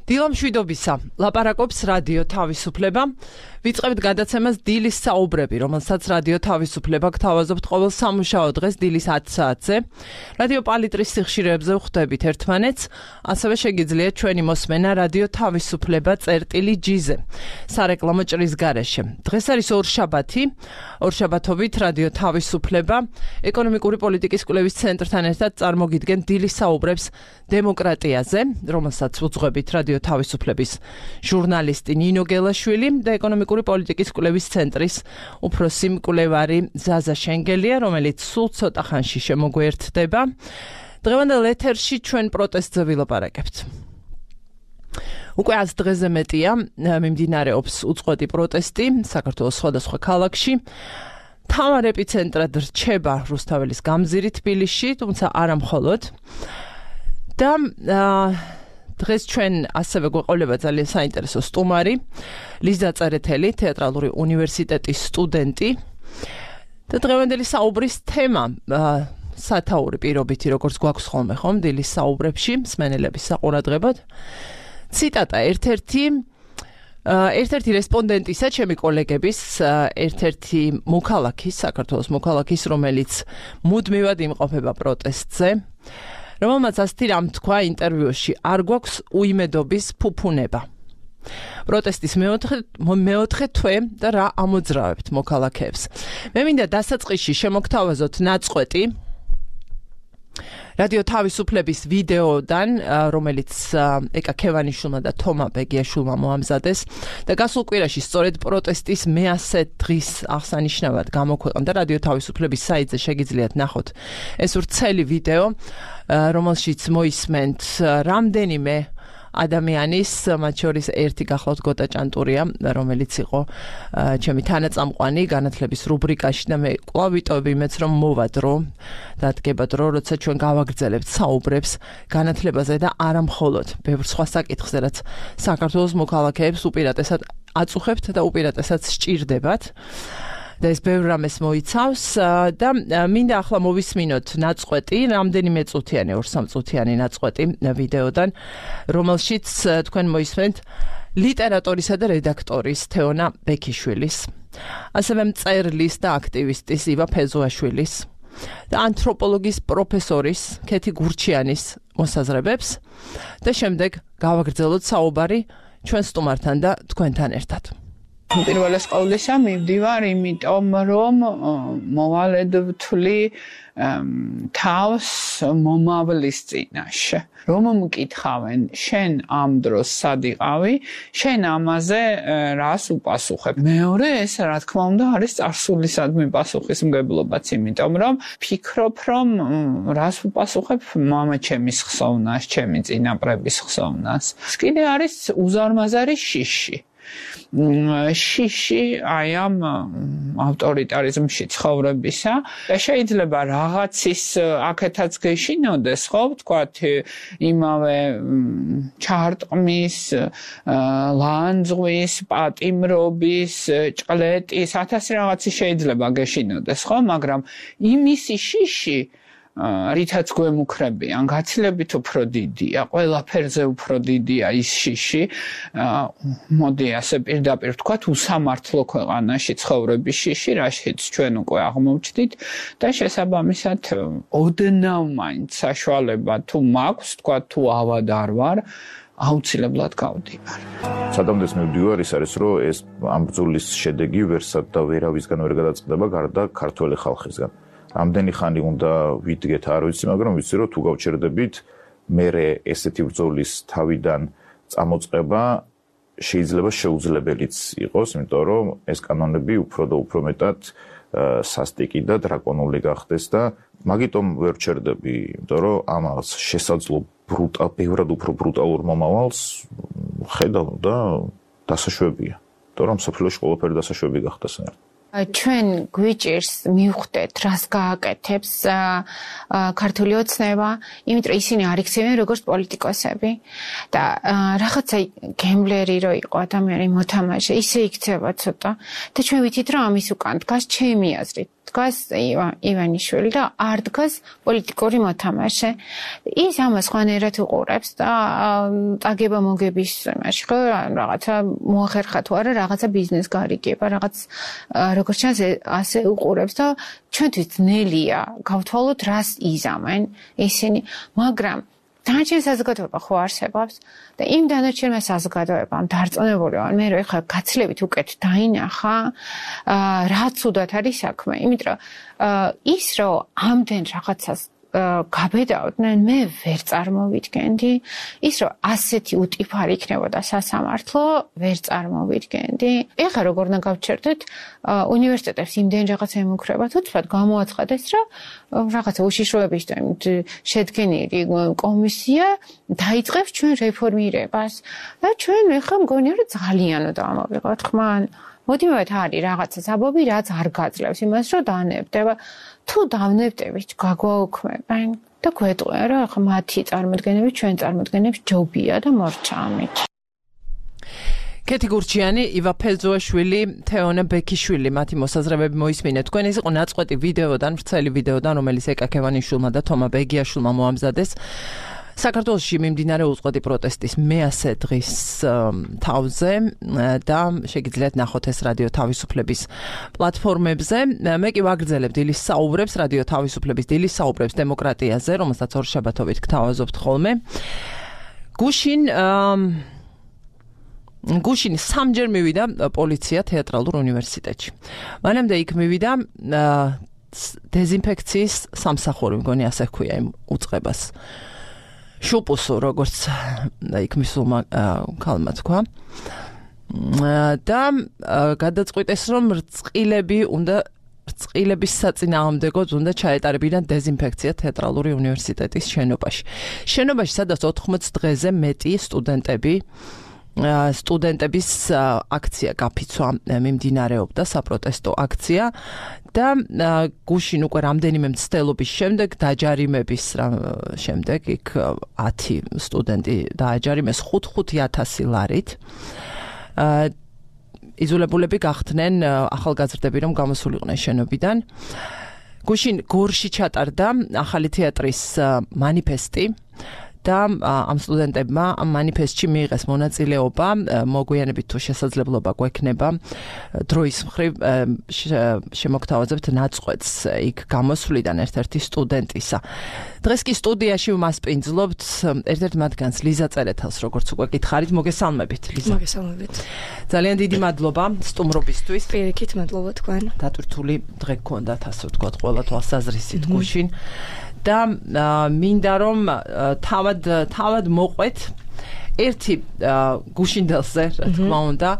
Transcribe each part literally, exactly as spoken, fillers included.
დილა მშვიდობისა, ლაპარაკობს რადიო თავისუფლება. ვიწყებთ გადაცემას დილის საუბრები, რომელსაც რადიო თავისუფლება გთავაზობთ ყოველ სამუშაო დღეს დილის ათი საათზე. რადიო პალიტრის სიხშირეებზე ვხვდებით ერთმანეთს, ასევე შეგიძლიათ ჩვენი მოსმენა რადიო თავისუფლება წერტილი ჯი-ზე. სარეკლამო ჭრის გარეშე. დღეს არის ორშაბათი, ორშაბათობით რადიო თავისუფლება ეკონომიკური პოლიტიკის კვლევის ცენტრთან ერთად წარმოგიდგენ დილის საუბრებს დემოკრატიაზე, რომელსაც უძღვებით რადიო თავისუფლების ჟურნალისტი ნინო გელაშვილი და ეკონომიკური პოლიტიკის კვლევის ცენტრის უფროსი მკვლევარი ზაზა შენგელია, რომელიც სულ ცოტა ხანში შემოგვერთდება. დღევანდელ ეთერში ჩვენ პროტესტზე ვილაპარაკებთ. უკვე ას დღეზე მეტია მიმდინარეობს უწყვეტი პროტესტი საქართველოს სხვადასხვა ქალაქში. მთავარ ეპიცენტრად რჩება რუსთაველის გამზირი თბილისში, თუმცა არა მხოლოდ. და დღეს ჩვენ ასევე გვეყოლება ძალიან საინტერესო სტუმარი, ლიზა წერეთელი, თეატრალური უნივერსიტეტის სტუდენტი. და დღევანდელი საუბრის თემა სათაური პირობითი, როგორც გვაქვს ხოლმე ხომ დილის საუბრებში, მსმენელების საყურადღებოდ. ციტატა ერთ-ერთი ერთ-ერთი რესპონდენტისა, ჩემი კოლეგების, ერთ-ერთი მოქალაქის, საქართველოს მოქალაქის, რომელიც მუდმივად იმყოფება პროტესტზე, რომელმაც ასეთი რამ თქვა ინტერვიუში, არ გვაქვს უიმედობის ფუფუნება. პროტესტის მეოთხე მეოთხე თვე და რა ამოძრავებთ მოქალაქეებს. მე მინდა დასაწყისში შემოგთავაზოთ ნაწყვეტი რადიო თავისუფლების ვიდეოდან, რომელიც ეკა ქევანიშვილმა და თომა ბეგიაშვილმა მოამზადეს და გასულ კვირაში სწორედ პროტესტის მეასე დღის აღსანიშნავად გამოქვეყნდა რადიო თავისუფლების საიტზე შეგიძლიათ ნახოთ ეს ვრცელი ვიდეო, რომელშიც მოისმენთ რამდენიმე ადამიანის, მათ შორის ერთი გახლავთ გოტა ჭანტურია, რომელიც იყო ჩემი თანაწამყვანი განათლების რუბრიკაში და მე კვლავ ვიტოვებ იმედს, რომ მოვა დრო, დადგება დრო, როცა ჩვენ გავაგრძელებთ საუბრებს განათლებაზე და არა მხოლოდ ბევრ სხვა საკითხზე, რაც საქართველოს მოქალაქეებს უპირატესად აწუხებთ და უპირატესად სჭირდებათ. და ეს ბევრ რამეს მოიცავს და მინდა ახლა მოვისმინოთ ნაწყვეტი, რამდენიმე წუთიანი, ორ სამ წუთიანი ნაწყვეტი ვიდეოდან, რომელშიც თქვენ მოისმენთ ლიტერატორისა და რედაქტორის თეონა ბექიშვილის, ასევე მწერლის და აქტივისტის ივა ფეზუაშვილის და ანთროპოლოგიის პროფესორის ქეთი გურჩიანის მოსაზრებებს და შემდეგ გავაგრძელოთ საუბარი ჩვენ სტუმართან და თქვენთან ერთად. პირველეს ყოვლისა მივდივარ იმიტომ, რომ მოვალედ ვთვლი თავს მომავლის წინაშე. რომ მკითხავენ, შენ ამ დროს სად იყავი, შენ ამაზე რას უპასუხებ. მეორე, ეს რა თქმა უნდა არის წარსულისადმი პასუხისმგებლობაც, იმიტომ რომ ფიქრობ, რომ რას უპასუხებ მამა ჩემის ხსოვნას, ჩემი წინაპრების ხსოვნას. ეს კიდე არის უზარმაზარი შიში. შიში აი ამ ავტორიტარიზმში ცხოვრებისა და შეიძლება რაღაცის აქეთაც გეშინოდეს, ხო, ვთქვათ, იმავე ჩარტყმის, ლანძღვის, პატიმრობის, ჭყლეტის, ათასი რაღაცი შეიძლება გეშინოდეს, ხო, მაგრამ იმისი შიში რითაც გვემუქრებიან, გაცილებით უფრო დიდია, ყველაფერზე უფრო დიდია ის შიში, მოდი ასე პირდაპირ ვთქვათ, უსამართლო ქვეყანაში ცხოვრების შიში, რაშიც ჩვენ უკვე აღმოვჩნდით და შესაბამისად ოდნავ მაინც საშუალება თუ მაქვს, ვთქვათ, თუ ავად არ ვარ, აუცილებლად გავდივარ. სადამდეც მივდივარ, ის არის, რომ ეს ამ ბრძოლის შედეგი ვერსად და ვერავისგან ვერ გადაწყდება გარდა ქართველი ხალხისგან. ამდენი ხანი უნდა ვიდგეთ, არ ვიცი, მაგრამ ვიცი, რომ თუ გავჩერდებით, მერე ესეთი ბრძოლის თავიდან წამოწყება შეიძლება შეუძლებელიც იყოს, იმიტომ რომ ეს კანონები უფრო და უფრო მეტად სასტიკი და დრაკონული გახდეს და მაგიტომ ვერ ვჩერდები, იმიტომ რომ ამას შესაძლო ბრუტალ, ბევრად უფრო ბრუტალურ მომავალს ხედავ და დასაშვებია, იმიტომ რომ სოფლიოში ყველაფერი დასაშვები გახდა საერთოდ. ჩვენ გვიჭირს მივხვდეთ, რას გააკეთებს ქართული ოცნება, იმიტომ რომ ისინი არ იქცევენ როგორც პოლიტიკოსები და რაღაცა გემბლერი რო იყო ადამიანი მოთამაშე, ისე იქცევა ცოტა და ჩვენ ვიცით, რომ ამის უკან დგას ჩემი აზრით დგას ივანიშვილი და არ დგას პოლიტიკური მოთამაშე. ის ამას ხანერად უყურებს და წაგება მოგების იმაში ხო რაღაცა მოახერხა თუ არა რაღაცა ბიზნეს გარიგება, რაღაც როგორც ჩანს ასე უყურებს და ჩვენთვის ძნელია გავთვალოთ რას იზამენ ისინი, მაგრამ დანარჩენ საზოგადოება ხო არსებობს და იმ დანარჩენმა საზოგადოებამ დარწმუნებული ვარ მე რომ ეხლა გაცილებით უკეთ დაინახა რა ცუდად არის საქმე, იმიტომ რომ ის რომ ამდენ რაღაცას გაბედავდნენ მე ვერ წარმოვიდგენდი, ის რომ ასეთი უტიფარი იქნებოდა სასამართლო ვერ წარმოვიდგენდი. ეხლა როგორ უნდა გავჩერდეთ უნივერსიტეტებს იმდენ რაღაცა ემუქრებათ, უცბად გამოაცხადეს რა რაღაცა უშიშროების შედგენილი კომისია დაიწყებს ჩვენ რეფორმირებას და ჩვენ ეხლა მგონია რომ ძალიანო დავამოვიღოთ ხმა. მოდივით არის რაღაცა საბობი რაც არ გაძლევს იმას რომ დაანებდება. თუ დავნებდებით გაგვაუქმებენ და გვეტყვიან რომ ახლა მათი წარმოდგენები ჩვენ წარმოდგენებს ჯობია და მორჩა ამით. კეთი გურჩიანი, ივა ფელძოაშვილი, თეონა ბექიშვილი, მათი მოსაზრებები მოისმინეთ. თქვენ ეს იყო ნაწყვეტი ვიდეოდან, ვრცელი ვიდეოდან, რომელიც ეკა ქევანიშვილმა და თომა ბეგიაშვილმა მოამზადეს. საქართველოში მიმდინარე უწყვეტი პროტესტის მეასე დღის თავზე და შეგიძლიათ ნახოთ ეს რადიო თავისუფლების პლატფორმებზე. მე კი ვაგრძელებ დილის საუბრებს, რადიო თავისუფლების დილის საუბრებს დემოკრატიაზე, რომელსაც ორშაბათობით გთავაზობთ ხოლმე. გუშინ გუშინ სამჯერ მივიდა პოლიცია თეატრალურ უნივერსიტეტში. მანამდე იქ მივიდა დეზინფექციის სამსახური, მგონი ასე ჰქვია იმ უწყებას. შუპუსო როგორც იქ მისულმა ქალმა თქვა და გადაწყვიტეს რომ რწყილები უნდა რწყილების საწინააღმდეგოდ უნდა ჩაეტარებინათ დეზინფექცია თეატრალური უნივერსიტეტის შენობაში. შენობაში სადაც ოთხმოც დღეზე მეტი სტუდენტები სტუდენტების აქცია გაფიცვა მიმდინარეობდა, საპროტესტო აქცია და გუშინ უკვე რამდენიმე მცდელობის შემდეგ დაჯარიმების შემდეგ იქ ათი სტუდენტი დააჯარიმეს ხუთი ათასი ლარით. იძულებულები გახდნენ ახალგაზრდები რომ გამოსულიყვნენ შენობიდან. გუშინ გორში ჩატარდა ახალი თეატრის მანიფესტი და ამ სტუდენტებმა ამ მანიფესტში მიიღეს მონაწილეობა, მოგვიანებით თუ შესაძლებლობა გვექნება დროის მხრივ შემოგთავაზებთ ნაწყვეტს იქ გამოსვლიდან ერთ-ერთი სტუდენტისა. დღეს კი სტუდიაში ვმასპინძლობთ ერთ-ერთ მათგანს ლიზა წერეთელს, როგორც უკვე გითხარით, მოგესალმებით ლიზა. მოგესალმებით. ძალიან დიდი მადლობა სტუმრობისთვის. პირიქით მადლობა თქვენ. დატვირთული დღე გქონდათ, ასე ვთქვათ, ყველა თვალსაზრისით გუშინ. და მინდა რომ თავად თავად მოყვეთ ერთი გუშინდელზე, რა თქმა უნდა,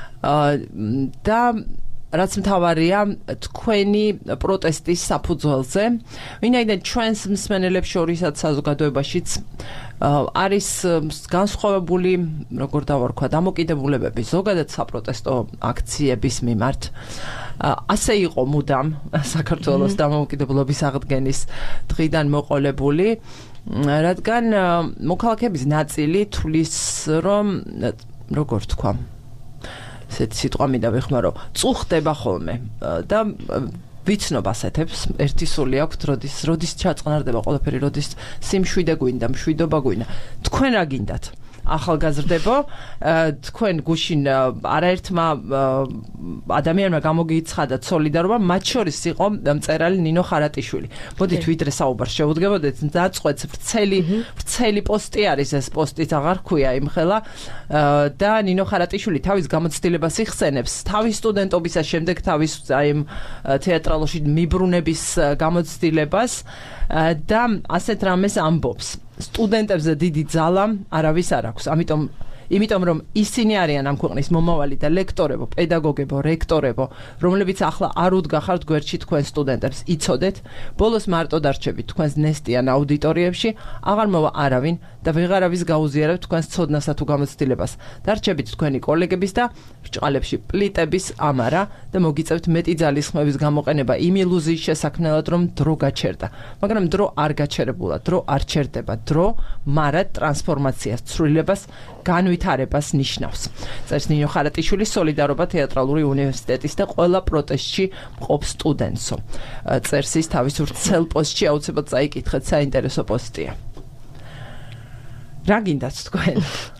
და რაც მთავარია თქვენი პროტესტის საფუძველზე, ვინაიდან ჩვენს მსმენელებს შორისაც საზოგადოებაშიც არის განსხვავებული, როგორ დავარქვა, დამოკიდებულებები ზოგადად საპროტესტო აქციების მიმართ. ასე იყო მუდამ საქართველოს დამოუკიდებლობის აღდგენის დღიდან მოყოლებული, რადგან მოქალაქეების ნაწილი თulis რომ როგორ თქვა, ესეთი სიტყვა მინდა ვიხმარო, წუხდება ხოლმე და ვიცნობ ასეთებს, ერთი სული აქვთ, როდის როდის ჩაწყნარდება ყველაფერი, როდის სიმშვიდე გვინდა, მშვიდობა გვინდა. თქვენ რა გინდათ? ახალგაზრდებო, თქვენ გუშინ არაერთმა ადამიანმა გამოგიცხადათ სოლიდარობა, მათ შორის იყო მწერალი ნინო ხარატიშვილი. მოდით ვიდრე საუბარს შევუდგებოდეთ, დაწყვეტს ვრცელი ვრცელი პოსტი არის, ეს პოსტიც აღარ ქვია იმხელა და ნინო ხარატიშვილი თავის გამოცდილებას იხსენებს, თავის სტუდენტობისას, შემდეგ თავის აი თეატრალოში მიბრუნების გამოცდილებას და ასეთ რამეს ამბობს. სტუდენტებზე დიდი ძალა არავის არ აქვს. ამიტომ იმიტომ რომ ისინი არიან ამ ქვეყნის მომავალი და ლექტორებო, პედაგოგებო, რექტორებო, რომლებიც ახლა არ უდგახართ გვერდში თქვენ სტუდენტებს, იცოდეთ, ბოლოს მარტო დარჩებით თქვენს ნესტიან აუდიტორიებში, აღარ მოვა არავინ და ვეღარავის გაუზიარებთ თქვენს ცოდნასა თუ გამოცდილებას. დარჩებით თქვენი კოლეგების და ბრჭყალებში პლიტების ამარა და მოგიწევთ მეტი ძალის ხმების გამოყენება იმ ილუზიის შესაქმნელად, რომ დრო გაჩერდა. მაგრამ დრო არ გაჩერებულა, დრო არ ჩერდება, დრო მარად ტრანსფორმაციას, ცვლილებას განვით ვითარებას ნიშნავს. წერს ნინო ხარატიშვილი სოლიდარობა თეატრალური უნივერსიტეტის და ყველა პროტესტში მყოფ სტუდენტსო. წერს ის თავის ვრცელ პოსტში აუცილებლად წაიკითხეთ, საინტერესო პოსტია. რა გინდათ თქვენ?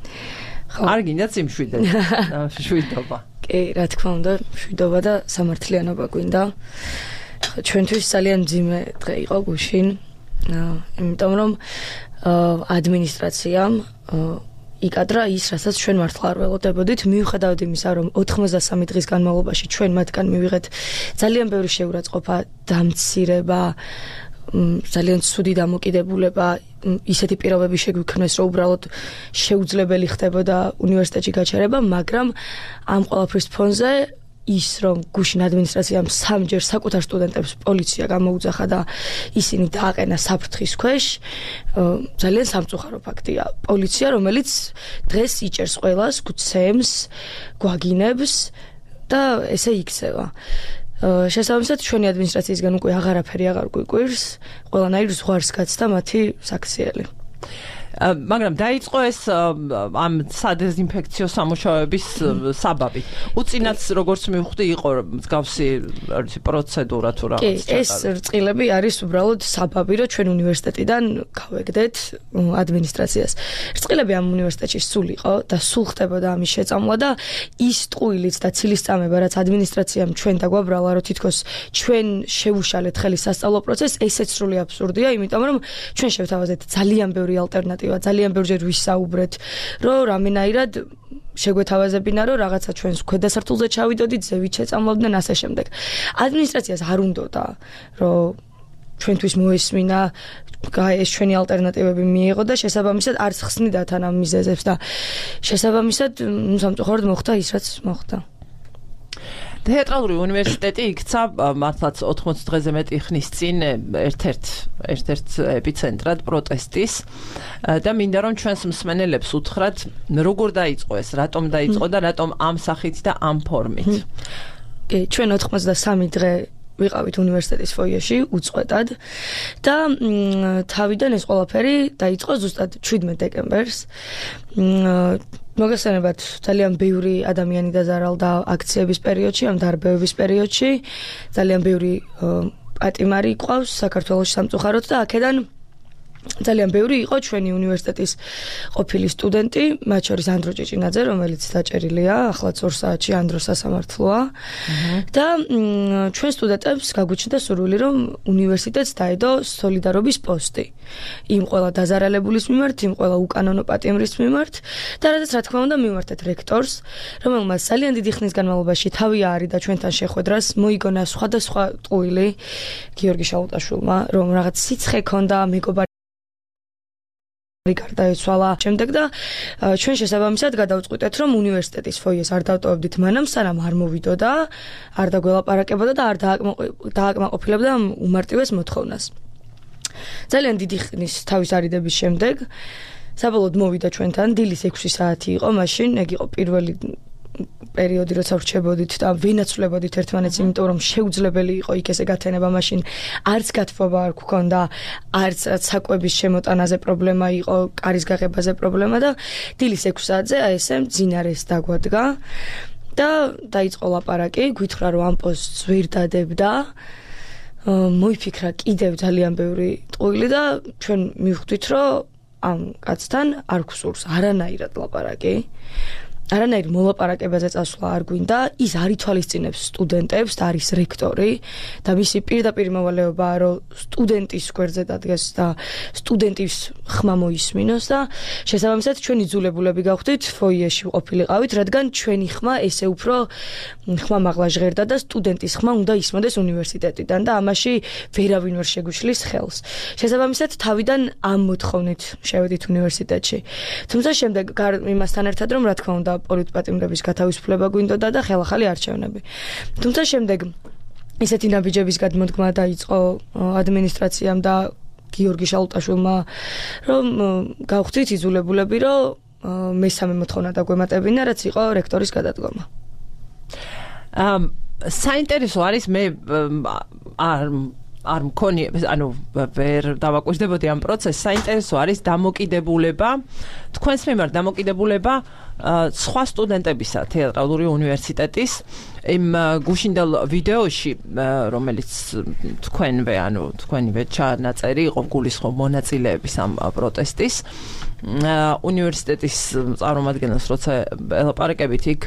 არ გინდათ სიმშვიდე? შვიდობა. კი, რა თქმა უნდა, შვიდობა და სამართლიანობა გვინდა. ჩვენთვის ძალიან მძიმე დღე იყო გუშინ, იმიტომ რომ ადმინისტრაციამ იკადრა ის, რასაც ჩვენ მართლა არ ველოდებოდით, მიუხედავად იმისა, რომ ოთხმოცდასამი დღის განმავლობაში ჩვენ მათგან მივიღეთ ძალიან ბევრი შეურაცხყოფა, დამცირება, ძალიან ცუდი დამოკიდებულება, ისეთი პირობები შეგვიქმნეს, რომ უბრალოდ შეუძლებელი ხდებოდა უნივერსიტეტში გაჩერება, მაგრამ ამ ყველაფრის ფონზე ის, რომ გუშინ ადმინისტრაციამ სამჯერ საკუთარ სტუდენტებს პოლიცია გამოუძახა და ისინი დააყენა საფრთხის ქვეშ, ძალიან სამწუხარო ფაქტია. პოლიცია, რომელიც დღეს იჭერს ყველას, გვცემს, გვაგინებს და ესე იქცევა. შესაბამისად, ჩვენი ადმინისტრაციისგან უკვე აღარაფერი აღარ გვიკვირს, ყველანაირ ზღვარს გაცდა მათი საქციელი. მაგრამ დაიწყო ეს ამ სადეზინფექციო სამუშაოების საბაბი. უწინაც როგორც მივხვდი, იყო მსგავსი პროცედურა თუ რაღაც. კი, ეს რწყილები არის უბრალოდ საბაბი, რომ ჩვენ უნივერსიტეტიდან გავეგდეთ ადმინისტრაციას. რწყილები ამ უნივერსიტეტში სულ იყო და სულ ხდებოდა ამის შეწამლა და ის ტყუილიც და ცილისწამება, რაც ადმინისტრაციამ ჩვენ დაგვაბრალა, რომ თითქოს ჩვენ შევუშალეთ ხელი სასწავლო პროცესს, ესეც სრული აბსურდია, იმიტომ რომ ჩვენ შევთავაზეთ ძალიან ბევრი ალტერნატივა, ძალიან ბევრჯერ ვისაუბრეთ, რომ რამენაირად შეგვეთავაზებინა, რომ რაღაცა ჩვენს ქვედასართულზე ჩავიდოდით, ზევით შეწამლავდნენ ასე შემდეგ. ადმინისტრაციას არ უნდოდა, რომ ჩვენთვის მოესმინა, ეს ჩვენი ალტერნატივები მიიღო და შესაბამისად არც ხსნიდა თან ამ მიზეზებს და შესაბამისად სამწუხაროდ მოხდა ის, რაც მოხდა. თეატრალური უნივერსიტეტი იქცა მართლაც ოთხმოცდ დღეზე მეტი ხნის წინ ერთ-ერთ ერთ-ერთ ეპიცენტრად პროტესტის და მინდა რომ ჩვენს მსმენელებს უთხრათ, როგორ დაიწყო ეს, რატომ დაიწყო და რატომ ამ სახით და ამ ფორმით. კი, ჩვენ ოთხმოცდასამი დღე ვიყავით უნივერსიტეტის ფოიეში უწყვეტად და თავიდან ეს ყველაფერი დაიწყო ზუსტად შვიდმეტ დეკემბერს. მოგესალმებათ, ძალიან ბევრი ადამიანი დაზარალდა აქციების პერიოდში, ამ დარბევების პერიოდში. ძალიან ბევრი პატიმარი ყავს საქართველოს სამწუხაროდ და აქედან ძალიან ბევრი იყო ჩვენი უნივერსიტეტის ყოფილი სტუდენტი, მათ შორის ანდრო ჭიჭინაძე, რომელიც დაჭერილია, ახლა ორ საათში ანდრო სასამართლოა. და ჩვენ სტუდენტებს გაგვიჩნდა სურვილი, რომ უნივერსიტეტს დაედო სოლიდარობის პოსტი. იმ ყველა დაზარალებულის მიმართ, იმ ყველა უკანონო პატიმრის მიმართ და რადგან რა თქმა უნდა მივმართეთ რექტორს, რომელმაც ძალიან დიდი ხნის განმავლობაში თავი აარიდა ჩვენთან შეხვედრას, მოიგონა სხვადასხვა ტყუილი გიორგი შალუტაშვილმა, რომ რაღაც სიცხე ქონდა, მეგობარი გარდაეცვალა შემდეგ და ჩვენ შესაბამისად გადავწყვიტეთ, რომ უნივერსიტეტის ფოიეს არ დავტოვებდით მანამ, სანამ არ მოვიდოდა, არ დაგველაპარაკებოდა და არ დააკმაყოფილებდა უმარტივეს მოთხოვნას. ძალიან დიდი ხნის თავის არიდების შემდეგ საბოლოოდ მოვიდა ჩვენთან, დილის ექვსი საათი იყო მაშინ, ეგ იყო პირველი პერიოდი, როცა ვრჩებოდით და ვინაცვლებოდით ერთმანეთს, იმიტომ რომ შეუძლებელი იყო იქ ესე გათენება, მაშინ არც გათბობა არ გქონდა, არც საკვების შემოტანაზე პრობლემა იყო, კარის გაღებაზე პრობლემა და დილის ექვსი საათზე აი ესე მძინარეს დაგვადგა და დაიწყო ლაპარაკი, გვითხრა რომ ამ პოსტს ვერ დადებდა. მოიფიქრა კიდევ ძალიან ბევრი ტყუილი და ჩვენ მივხვდით, რომ ამ კაცთან არ გვსურს არანაირად ლაპარაკი. არანაირ მოლაპარაკებაზე წასვლა არ გვინდა, ის არ ითვალისწინებს სტუდენტებს და არის რექტორი და მისი პირდაპირ მოვალეობაა, რომ სტუდენტის გვერდზე დადგეს და სტუდენტის ხმა მოისმინოს და შესაბამისად ჩვენი იძულებულები გავხდით ფოიეში ყოფილიყავით, რადგან ჩვენი ხმა ესე უფრო ხმა მაღლა ჟღერდა და სტუდენტის ხმა უნდა ისმოდეს უნივერსიტეტიდან და ამაში ვერავინ ვერ შეგვიშლის ხელს. შესაბამისად თავიდან ამ მოთხოვნით შევედით უნივერსიტეტში. თუმცა შემდეგ იმასთან ერთად რომ რა თქმა უნდა პოლიტპატიმრების გათავისუფლება გვინდოდა და ხელახალი არჩევნები. თუმცა შემდეგ ისეთი ნაბიჯების გადმოდგმა დაიწყო ადმინისტრაციამ და გიორგი შალუტაშვილმა, რომ გავხდით იძულებულები, რომ მესამე მოთხოვნა დაგვემატებინა, რაც იყო რექტორის გადადგომა. საინტერესო არის, მე არ არ მქონია, ანუ ვერ დავაკვირდებოდი ამ პროცესს. საინტერესო არის დამოკიდებულება, თქვენს მიმართ დამოკიდებულება სხვა სტუდენტებისა თეატრალური უნივერსიტეტის იმ გუშინდელ ვიდეოში, რომელიც თქვენვე, ანუ თქვენივე ჩანაწერი იყო გულისხმობ მონაწილეების ამ პროტესტის უნივერსიტეტის წარმომადგენელს, როცა ელაპარაკებით იქ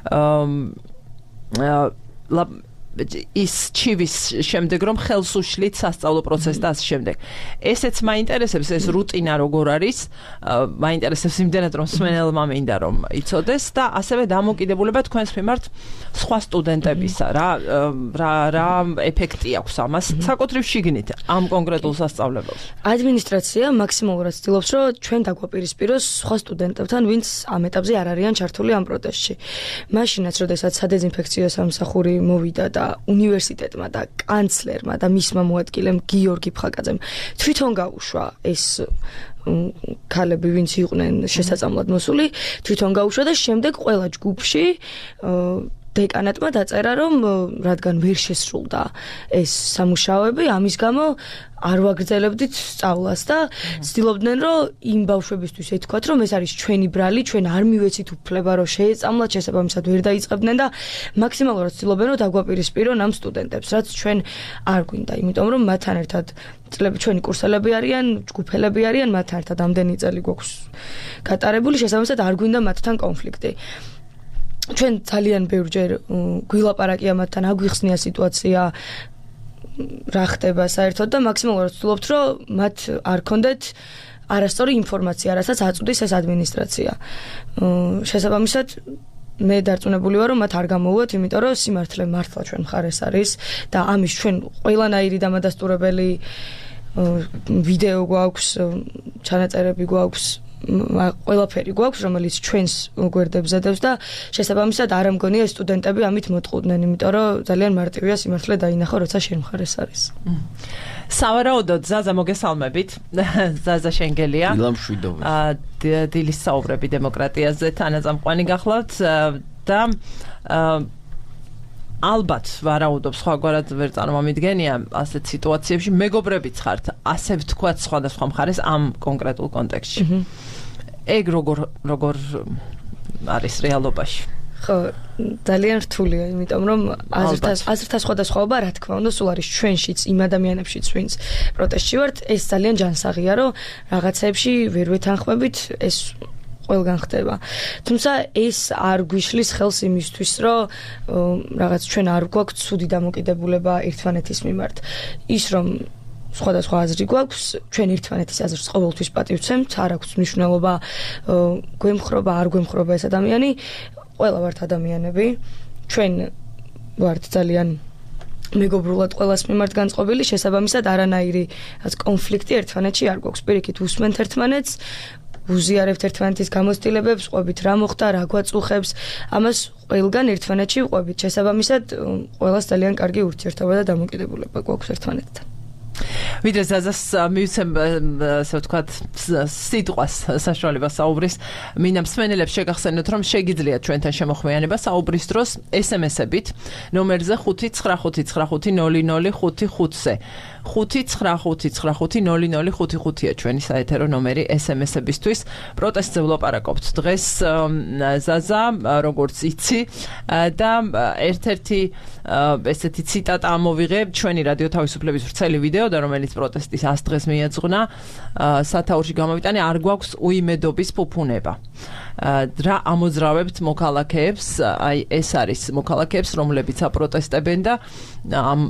ის ჩივის შემდეგ რომ ხელს უშლით სასწავლო პროცესს და ასე შემდეგ. ესეც მაინტერესებს ეს რუტინა როგორ არის, მაინტერესებს იმდენად რომ მსმენელმა მინდა რომ იცოდეს და ასევე დამოკიდებულება თქვენს მიმართ სხვა სტუდენტებისა, რა რა რა ეფექტი აქვს ამას საკუთრივ შიგნით ამ კონკრეტულ სასწავლებელს. ადმინისტრაცია მაქსიმალურად ცდილობს რომ ჩვენ დაგვაპირისპიროს სხვა სტუდენტებთან, ვინც ამ ეტაპზე არ არიან ჩართული ამ პროტესტში. მაშინაც, როდესაც სადეზინფექციო სამსახური მოვიდა და უნივერსიტეტმა და კანცლერმა და მისმა მოადგილემ გიორგი ფხაკაძემ თვითონ გაუშვა ეს ქალები, ვინც იყვნენ შესაწამლად მოსული, თვითონ გაუშვა და შემდეგ ყველა ჯგუფში დეკანატმა დაწერა, რომ რადგან ვერ შესრულდა ეს სამუშაოები, ამის გამო არ ვაგრძელებდით სწავლას და ცდილობდნენ, რომ იმ ბავშვებისთვის ეთქვათ, რომ ეს არის ჩვენი ბრალი, ჩვენ არ მივეცით უფლება, რომ შეეწამლათ, შესაბამისად ვერ დაიწყებდნენ და მაქსიმალურად ცდილობენ, რომ დაგვაპირისპირონ ამ სტუდენტებს, რაც ჩვენ არ გვინდა, იმიტომ რომ მათთან ერთად წლები ჩვენი კურსელები არიან, ჯგუფელები არიან, მათთან ერთად ამდენი წელი გვაქვს გატარებული, შესაბამისად არ გვინდა მათთან კონფლიქტი. ჩვენ ძალიან ბევრჯერ გვილაპარაკია მათთან, აგვიხსნია სიტუაცია რა ხდება საერთოდ და მაქსიმალურად ვცდილობთ, რომ მათ არ ქონდეთ არასწორი ინფორმაცია, რასაც აწვდის ეს ადმინისტრაცია. შესაბამისად მე დარწმუნებული ვარ, რომ მათ არ გამოვუათ, იმიტომ რომ სიმართლე მართლა ჩვენ მხარეს არის და ამის ჩვენ ყველანაირი დამადასტურებელი ვიდეო გვაქვს, ჩანაწერები გვაქვს, ყველაფერი გვაქვს, რომელიც ჩვენს გვერდებზე დევს და შესაბამისად არ ამგონია ეს სტუდენტები ამით მოტყუდნენ, იმიტომ რომ ძალიან მარტივია სიმართლე დაინახო, როცა შენ მხარეს არის. სავარაუდოდ ზაზა მოგესალმებით. ზაზა შენგელია. დილამშვიდობა. დილის საუბრები დემოკრატიაზე თანაწამყვანი გახლავთ და ალბათ ვარაუდობ სხვაგვარად ვერ წარმომიდგენია ასეთ სიტუაციებში მეგობრებიც ხართ, ასე ვთქვათ სხვადასხვა მხარეს ამ კონკრეტულ კონტექსტში. ეგ როგორ როგორ არის რეალობაში? ხო, ძალიან რთულია, იმიტომ რომ აზრთა აზრთა სხვადასხვაობა, რა თქმა უნდა, სულ არის ჩვენშიც, იმ ადამიანებშიც, ვინც პროტესტში ვართ, ეს ძალიან ჯანსაღია, რომ რაღაცეებში ვერ ვეთანხმებით, ეს ყველგან ხდება. თუმცა ეს არ გვიშლის ხელს იმისთვის, რომ რაღაც ჩვენ არ გვაქვს ცუდი დამოკიდებულება ერთმანეთის მიმართ. ის რომ სხვადასხვა აზრი გვაქვს, ჩვენ ერთმანეთის აზრს ყოველთვის პატივცემთ, არ აქვს მნიშვნელობა გვემხრობა, არ გვემხრობა ეს ადამიანი, ყველა ვართ ადამიანები, ჩვენ ვართ ძალიან მეგობრულად ყველას მიმართ განწყობილი, შესაბამისად არანაირი კონფლიქტი ერთმანეთში არ გვაქვს. პირიქით უსმენთ ერთმანეთს, უზიარებთ ერთმანეთის გამოცდილებებს, ყვებით რა მოხდა, რა გვაწუხებს, ამას ყველგან ერთმანეთში ვყვებით. შესაბამისად, ყველას ძალიან კარგი ურთიერთობა და დამოკიდებულება გვაქვს ერთმანეთთან. ვიდრე ზაზას მივცემ, ასე ვთქვათ, სიტყვას საშუალება საუბრის, მინდა მსმენელებს შეგახსენოთ, რომ შეგიძლიათ ჩვენთან შემოხვიანება საუბრის დროს ეს-ემ-ესებით ნომერზე ხუთი ცხრა ხუთი ცხრა ხუთი ნული ნული ხუთი ხუთზე. ხუთი ცხრა ხუთი ცხრა ხუთი ნული ნული ხუთი ხუთია ჩვენი საეთერო ნომერი ეს-ემ-ესებისთვის. პროტესტზე ვლაპარაკობთ დღეს ზაზა, როგორც იცი და ერთ-ერთი ესეთი ციტატა ამოვიღე ჩვენი რადიო თავისუფლების ვრცელი ვიდეოდან, რომელიც პროტესტის ას დღეს მიეძღვნა, სათაურში გამოვიტანე, არ გვაქვს უიმედობის ფუფუნება. რა ამოძრავებთ მოქალაქეებს, აი ეს არის მოქალაქეებს, რომლებიც აპროტესტებენ და ამ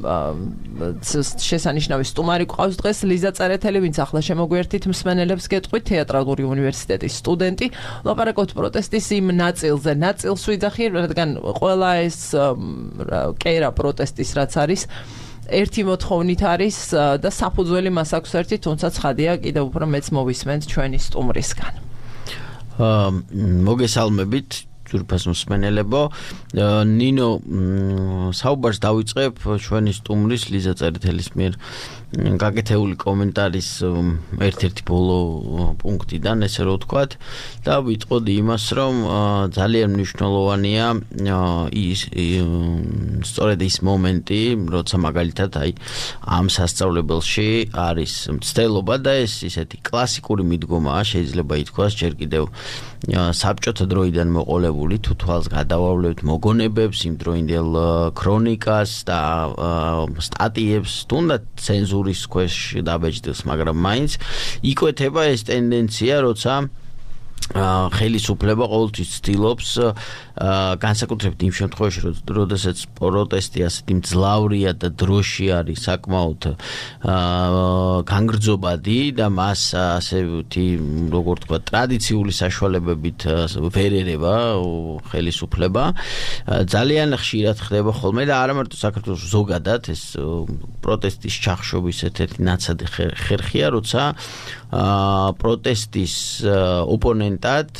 შესანიშნავი სტუმარი გვყავს დღეს ლიზა წერეთელი, ვინც ახლა შემოგვერთით მსმენელებს გეტყვით, თეატრალური უნივერსიტეტის სტუდენტი. ლაპარაკობთ პროტესტის იმ ნაწილზე, ნაწილს ვიძახი, რადგან ყველა ეს კერა პროტესტის რაც არის ერთი მოთხოვნით არის და საფუძველი მას აქვს ერთი, თუმცა ცხადია კიდევ უფრო მეც მოვისმენთ ჩვენი სტუმრისგან. მოგესალმებით, ძვირფას მსმენელებო, ნინო საუბარს დავიწყებ ჩვენი სტუმრის ლიზა წერეთელის მიერ გაკეთებული კომენტარის ერთ-ერთი ბოლო პუნქტიდან, ესე რომ ვთქვათ, და ვიტყოდი იმას, რომ ძალიან მნიშვნელოვანია ის სწორედ ის მომენტი, როცა მაგალითად აი ამ სასწავლებელში არის მცდელობა და ეს ისეთი კლასიკური მიდგომაა, შეიძლება ითქვას, ჯერ კიდევ საბჭოთა დროიდან მოყოლებული, თუ თვალს გადავავლებთ მოგონებებს, იმ დროინდელ ქრონიკას და სტატიებს, თუნდაც ცენზურის ქვეშ დაბეჭდილს, მაგრამ მაინც იკვეთება ეს ტენდენცია, როცა ხელისუფლება ყოველთვის ცდილობს განსაკუთრებით იმ შემთხვევაში, როდესაც პროტესტი ასეთი მძლავრია და დროში არის საკმაოდ განგრძობადი და მას ასეთი, როგორ თქვა, ტრადიციული საშუალებებით ვერ ერევა ხელისუფლება, ძალიან ხშირად ხდება ხოლმე და არა მარტო საქართველოს ზოგადად ეს პროტესტის ჩახშობის ერთ-ერთი ნაცადი ხერხია, როცა პროტესტის ოპონენტად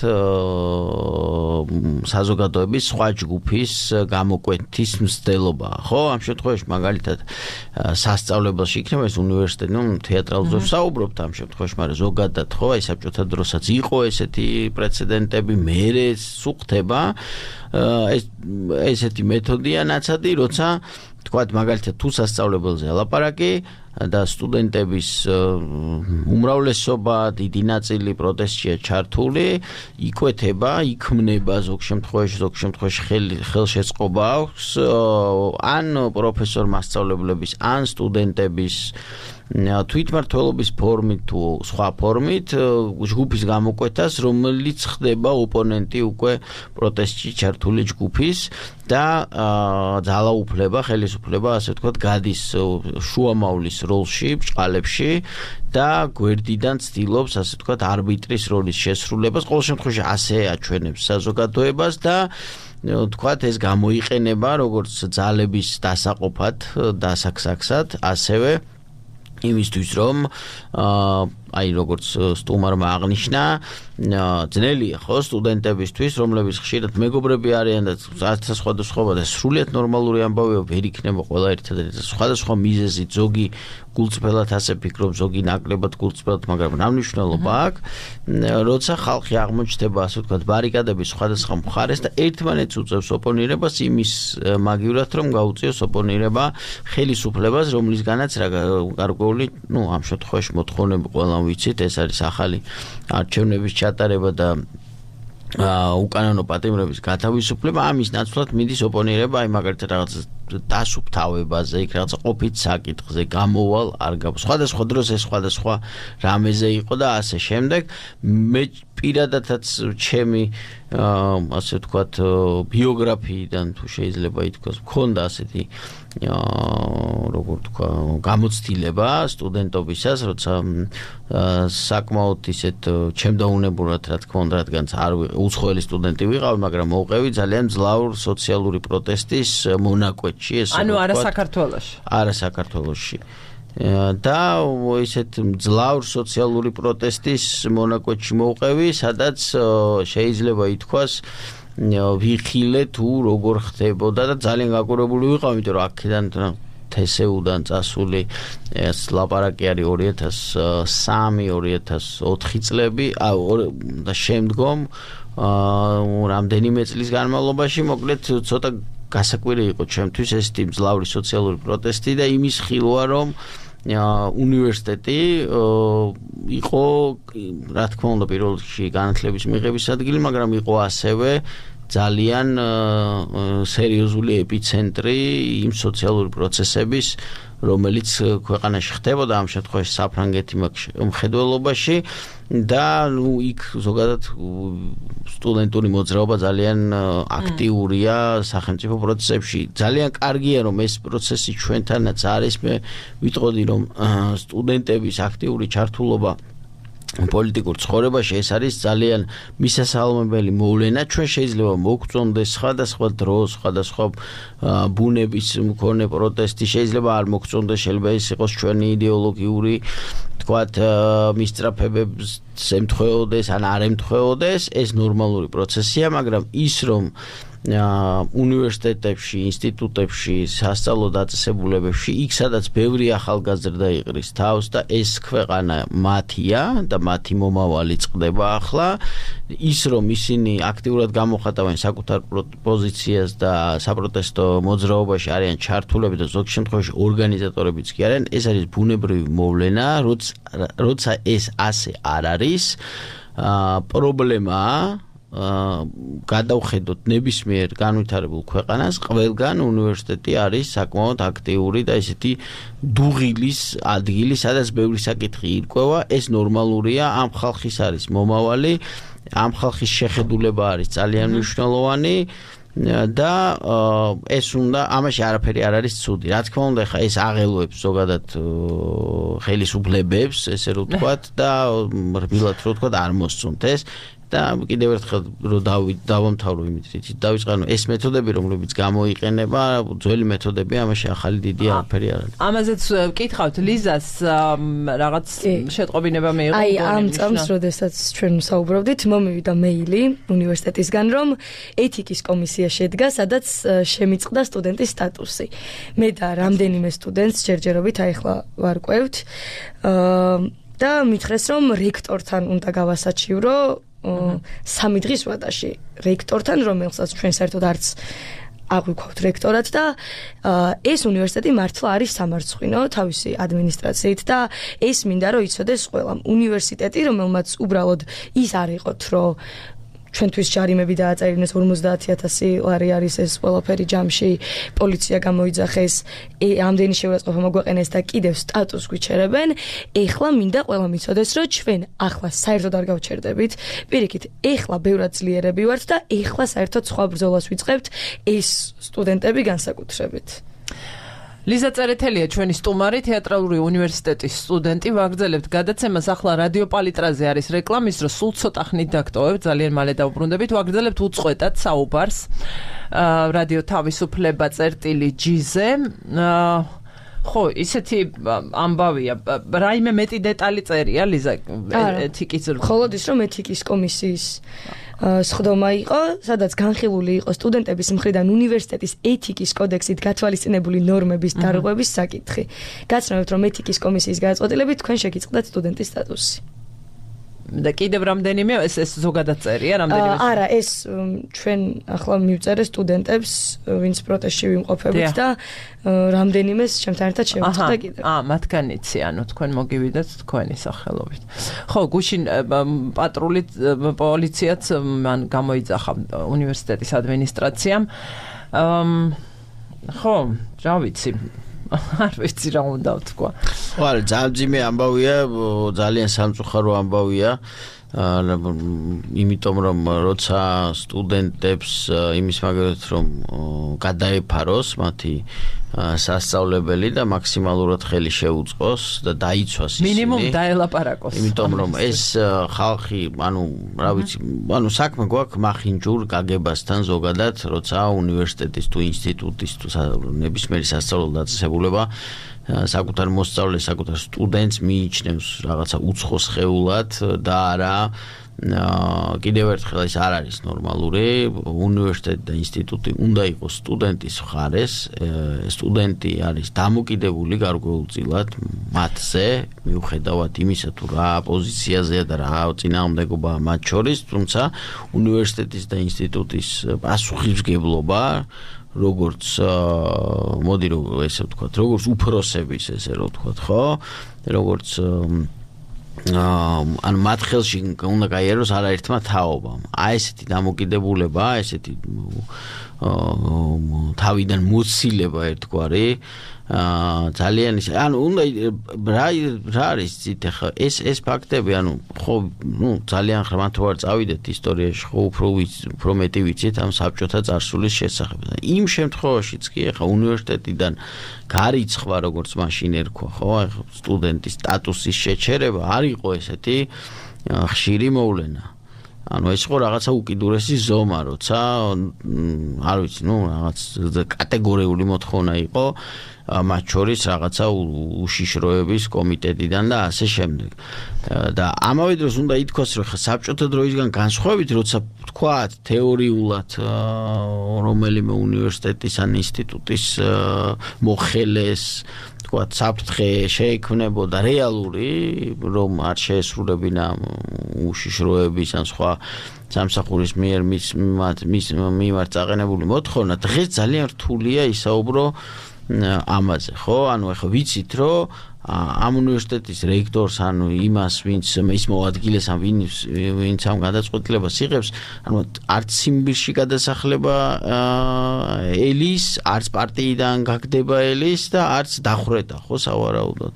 საზოგადოების სხვა ჯგუფის გამოკვეთის მცდელობა, ხო? ამ შემთხვევაში მაგალითად სასწავლებელში იქნება ეს უნივერსიტეტი, ნუ თეატრალზე ვსაუბრობთ ამ შემთხვევაში, მაგრამ ზოგადად ხო, აი საბჭოთა დროსაც იყო ესეთი პრეცედენტები, მერე სუხდება ეს ესეთი მეთოდია ნაცადი, როცა თქვათ მაგალითად თუ სასწავლებელზე ლაპარაკი და სტუდენტების უმრავლესობა, დიდი ნაწილი პროტესტშია ჩართული, იკვეთება, იქმნება ზოგ შემთხვევაში, ზოგ შემთხვევაში ხელშეწყობა აქვს ან პროფესორ მასწავლებლების, ან სტუდენტების თვითმმართველობის ფორმით თუ სხვა ფორმით ჯგუფის გამოკვეთას, რომელიც ხდება ოპონენტი უკვე პროტესტში ჩართული ჯგუფის და ძალაუფლება, ხელისუფლება, ასე ვთქვათ, გადის შუამავლის როლში, ბჭყალებში და გვერდიდან ცდილობს, ასე ვთქვათ, არბიტრის როლის შესრულებას, ყოველ შემთხვევაში ასე აჩვენებს საზოგადოებას და თქვათ ეს გამოიყენება როგორც ძალების დასაყოფად, დასაქსაქსად, ასევე იმისთვის რომ აი როგორც სტუმარმა აღნიშნა, ძნელია ხო სტუდენტებისთვის, რომლებიც ხშირად მეგობრები არიან და არც სხვადასხვა და სრულიად ნორმალური ამბავია, ვერ იქნება ყველა ერთადერთი სხვადასხვა მიზეზით, ზოგი გულწრფელად ასე ფიქრობს, ზოგი ნაკლებად გულწრფელად, მაგრამ რა მნიშვნელობა აქვს, როცა ხალხი აღმოჩნდება, ასე ვთქვათ, ბარიკადების სხვადასხვა მხარეს და ერთმანეთს უწევს ოპონირებას იმის მაგივრად, რომ გაუწიოს ოპონირება ხელისუფლებას, რომლისგანაც რა გარკვეული, ну, ამ შემთხვევაში მოთხოვნები ყველა ვიცით, ეს არის ახალი არჩევნების ჩატარება და უკანონო პატიმრების გათავისუფლება, ამის ნაცვლად მიდის ოპონირება, აი მაგალითად რაღაც დასუფთავებაზე, იქ რაღაცა ყოფით საკითხზე, გამოვალ არ გაქვს. სხვადასხვა დროს ეს სხვადასხვა რამეზე იყო და ასე შემდეგ. მე პირადადაც ჩემი ასე ვთქვათ ბიოგრაფიიდან თუ შეიძლება ითქვას, მქონდა ასეთი როგორ თქვა, გამოცდილება სტუდენტობისას, როცა საკმაოდ ისეთ ჩემდაუნებურად, რა თქმა უნდა, რადგანაც არ უცხოელი სტუდენტი ვიყავი, მაგრამ მოვყევი ძალიან მძლავრ სოციალური პროტესტის მონაკვეთში. ანუ არა საქართველოში. არა საქართველოში. და ისეთ მძლავრ სოციალური პროტესტის მონაკვეთში მოვყევი, სადაც შეიძლება ითქვას ვიხილე თუ როგორ ხდებოდა და ძალიან გაკურებული ვიყავ, იმიტომ რომ აქედან თესეუდან წასული ეს ლაპარაკი არის ორი ათას სამი ორი ათას ოთხი წლები და შემდგომ რამდენიმე წლის განმავლობაში, მოკლედ ცოტა გასაკვირი იყო ჩემთვის ეს მძლავრი სოციალური პროტესტი და იმის ხილვა, რომ უნივერსიტეტი იყო, რა თქმა უნდა, პირველ რიგში განათლების მიღების ადგილი, მაგრამ იყო ასევე ძალიან სერიოზული ეპიცენტრი იმ სოციალური პროცესების, რომელიც ქვეყანაში ხდებოდა, ამ შემთხვევაში საფრანგეთი მხედველობაში და ნუ იქ ზოგადად სტუდენტური მოძრაობა ძალიან აქტიურია სახელმწიფო პროცესებში. ძალიან კარგია, რომ ეს პროცესი ჩვენთანაც არის. მე ვიტყოდი, რომ სტუდენტების აქტიური ჩართულობა პოლიტიკურ ცხოვრებაში ეს არის ძალიან მისასალმებელი მოვლენა. ჩვენ შეიძლება მოგწონდეს სხვადასხვა დროს, სხვადასხვა ბუნების მქონე პროტესტი, შეიძლება არ მოგწონდეს, შეიძლება ეს იყოს ჩვენი იდეოლოგიური თქვათ მისწრაფებებს ემთხვეოდეს ან არ ემთხვეოდეს, ეს ნორმალური პროცესია, მაგრამ ის რომ უნივერსიტეტებში, ინსტიტუტებში, სასწავლო დაწესებულებებში, იქ სადაც ბევრი ახალგაზრდა იყრის თავს და ეს ქვეყანა მათია და მათი მომავალი წყდება ახლა, ის რომ ისინი აქტიურად გამოხატავენ საკუთარ პოზიციას და საპროტესტო მოძრაობაში არიან ჩართულები და ზოგ შემთხვევაში ორგანიზატორებიც კი არიან, ეს არის ბუნებრივი მოვლენა, როცა ეს ასე არ არის, პრობლემაა გადავხედოთ ნებისმიერ განვითარებულ ქვეყანას, ყველგან უნივერსიტეტი არის საკმაოდ აქტიური და ესეთი დუღილის ადგილი, სადაც ბევრი საკითხი ირკვევა, ეს ნორმალურია, ამ ხალხის არის მომავალი, ამ ხალხის შეხედულება არის ძალიან მნიშვნელოვანი და ეს უნდა ამაში არაფერი არ არის ცუდი. Რა თქმა უნდა, ხა ეს აღელვებს ზოგადად ხელისუფლებებს, ესე რომ ვთქვათ და რბილად რომ ვთქვათ არ მოსწონთ ეს და კიდევ ერთხელ რომ დავამთავრო იმით, რითიც დავიწყანო, ეს მეთოდები, რომლებიც გამოიყენება, ძველი მეთოდები, ამაში ახალი დიდი არაფერი არ არის. ამაზეც ვკითხავთ ლიზას რაღაც შეტყობინება მეიღო. აი, ამ წამს, როდესაც ჩვენ საუბრობდით, მომივიდა მეილი უნივერსიტეტისგან, რომ ეთიკის კომისია შედგა, სადაც შემიწყდა სტუდენტის სტატუსი. მე და რამდენიმე სტუდენტს ჯერჯერობით აიხლა ვარკვევთ და მითხრეს, რომ რექტორთან უნდა გავასაჩივრო სამი დღის ვადაში რექტორთან, რომელსაც ჩვენ საერთოდ არც აღვიქვავთ რექტორად და ეს უნივერსიტეტი მართლა არის სამარცხვინო თავისი ადმინისტრაციით და ეს მინდა რომ იცოდეს ყველამ. უნივერსიტეტი, რომელმაც უბრალოდ ის არ იყოთ, რომ ჩვენთვის ჯარიმები დააწერინეს ორმოცდაათი ათასი ლარი არის ეს ყველაფერი ჯამში, პოლიცია გამოიძახეს, ამდენი შეურაცხყოფა მოგვეყენეს და კიდევ სტატუსს გვიჩერებენ. ეხლა მინდა ყველამ იცოდეს, რომ ჩვენ ახლა საერთოდ არ გავჩერდებით. პირიქით, ეხლა ბევრად ძლიერები ვართ და ეხლა საერთოდ სხვა ბრძოლას ვიწყებთ ეს სტუდენტები განსაკუთრებით. ლიზა წერეთელია ჩვენი სტუმარი, თეატრალური უნივერსიტეტის სტუდენტი. ვაგრძელებთ გადაცემას, ახლა რადიო პალიტრაზე არის რეკლამის დრო, სულ ცოტა ხნით დაგტოვებთ, ძალიან მალე დავუბრუნდებით. ვაგრძელებთ უწყვეტად საუბარს რადიო თავისუფლება წერტილი ჯი-ზე. ხო, ისეთი ამბავია. რაიმე მეტი დეტალი წერია ლიზა ეთიკის რგოლ. მხოლოდ ის რომ ეთიკის კომისიის სხდომა იყო, სადაც განხილული იყო სტუდენტების მხრიდან უნივერსიტეტის ეთიკის კოდექსით გათვალისწინებული ნორმების დარღვევის საკითხი. გაცნობთ, რომ ეთიკის კომისიის გადაწყვეტილებით თქვენ შეგიწყდათ სტუდენტის სტატუსი. და კიდევ რამდენიმე ეს ეს ზოგადად წერია რამდენიმე არა ეს ჩვენ ახლა მივწერე სტუდენტებს ვინც პროტესტში ვიმყოფებით და რამდენიმეს ჩემთან ერთად შევწყდა კიდევ აა მათგანიცი ანუ თქვენ მოგივიდეთ თქვენი სახელობით ხო გუშინ პატრული პოლიციაც მან გამოიძახა უნივერსიტეტის ადმინისტრაციამ ხო რა ვიცი არ ვიცი რა უნდა ვთქვა. ხო, არა, ძალიან ძიმე ამბავია, ძალიან სამწუხარო ამბავია. იმიტომ რომ როცა სტუდენტებს იმის მაგალითად რომ გადაეფაროს მათი სასწავლებელი და მაქსიმალურად ხელი შეუწყოს და დაიცვას ისინი. მინიმუმ დაელაპარაკოს. იმიტომ რომ ეს ხალხი, ანუ რა ვიცი, ანუ საქმე გვაქვს მახინჯურ გაგებასთან ზოგადად, როცა უნივერსიტეტის თუ ინსტიტუტის თუ ნებისმიერი სასწავლო დაწესებულება საკუთარ მოსწავლეს, საკუთარ სტუდენტს მიიჩნევს რაღაცა უცხო სხეულად და არა კიდევ ერთხელ ეს არ არის ნორმალური. უნივერსიტეტი და ინსტიტუტი უნდა იყოს სტუდენტის მხარეს. სტუდენტი არის დამოკიდებული გარკვეულწილად მათზე, მიუხედავად იმისა თუ რა პოზიციაზეა და რა წინააღმდეგობაა მათ შორის, თუმცა უნივერსიტეტის და ინსტიტუტის პასუხისმგებლობა როგორც მოდი რომ ესე ვთქვათ, როგორც უფროსების ესე რომ ვთქვათ, ხო? როგორც ან მათ ხელში უნდა გაიაროს არაერთმა თაობამ. აი ესეთი დამოკიდებულება, ესეთი თავიდან მოცილება ერთგვარი აა ძალიან ის ანუ უნდა რა რა არის ცით ახლა ეს ეს ფაქტები ანუ ხო ნუ ძალიან ღრმად ვარ წავიდეთ ისტორიაში ხო უფრო უფრო მეტი ვიცით ამ საბჭოთა წარსულის შესახებ იმ შემთხვევაშიც კი ახლა უნივერსიტეტიდან გარიცხვა როგორც მაშინ ერქვა ხო ახლა სტუდენტის სტატუსის შეჩერება არ იყო ესეთი ხშირი მოვლენა ანუ ეს ხო რაღაცა უკიდურესი ზომა როცა არ ვიცი ნუ რაღაც კატეგორიული მოთხოვნა იყო მათ შორის რაღაცა უშიშროების კომიტეტიდან და ასე შემდეგ და ამავე დროს უნდა ითქვას რომ ხა საბჭოთა დროისგან განსხვავებით როცა თქვათ თეორიულად რომელიმე უნივერსიტეტის ან ინსტიტუტის მოხელეს თქვათ საფრთხე შეექმნებოდა რეალური რომ არ შეესრულებინა უშიშროების ან სხვა სამსახურის მიერ მის მის მიმართ წაყენებული მოთხოვნა დღეს ძალიან რთულია ისაუბრო ამაზე ხო ანუ ახლა ვიცით რომ ამ უნივერსიტეტის რექტორს ანუ იმას ვინც ის მოადგილეს ან ვინც ვინც ამ გადაწყვეტილებას იღებს ანუ არც სიმბირში გადასახლება ელის არც პარტიიდან გაგდება ელის და არც დახვრეტა ხო სავარაუდოდ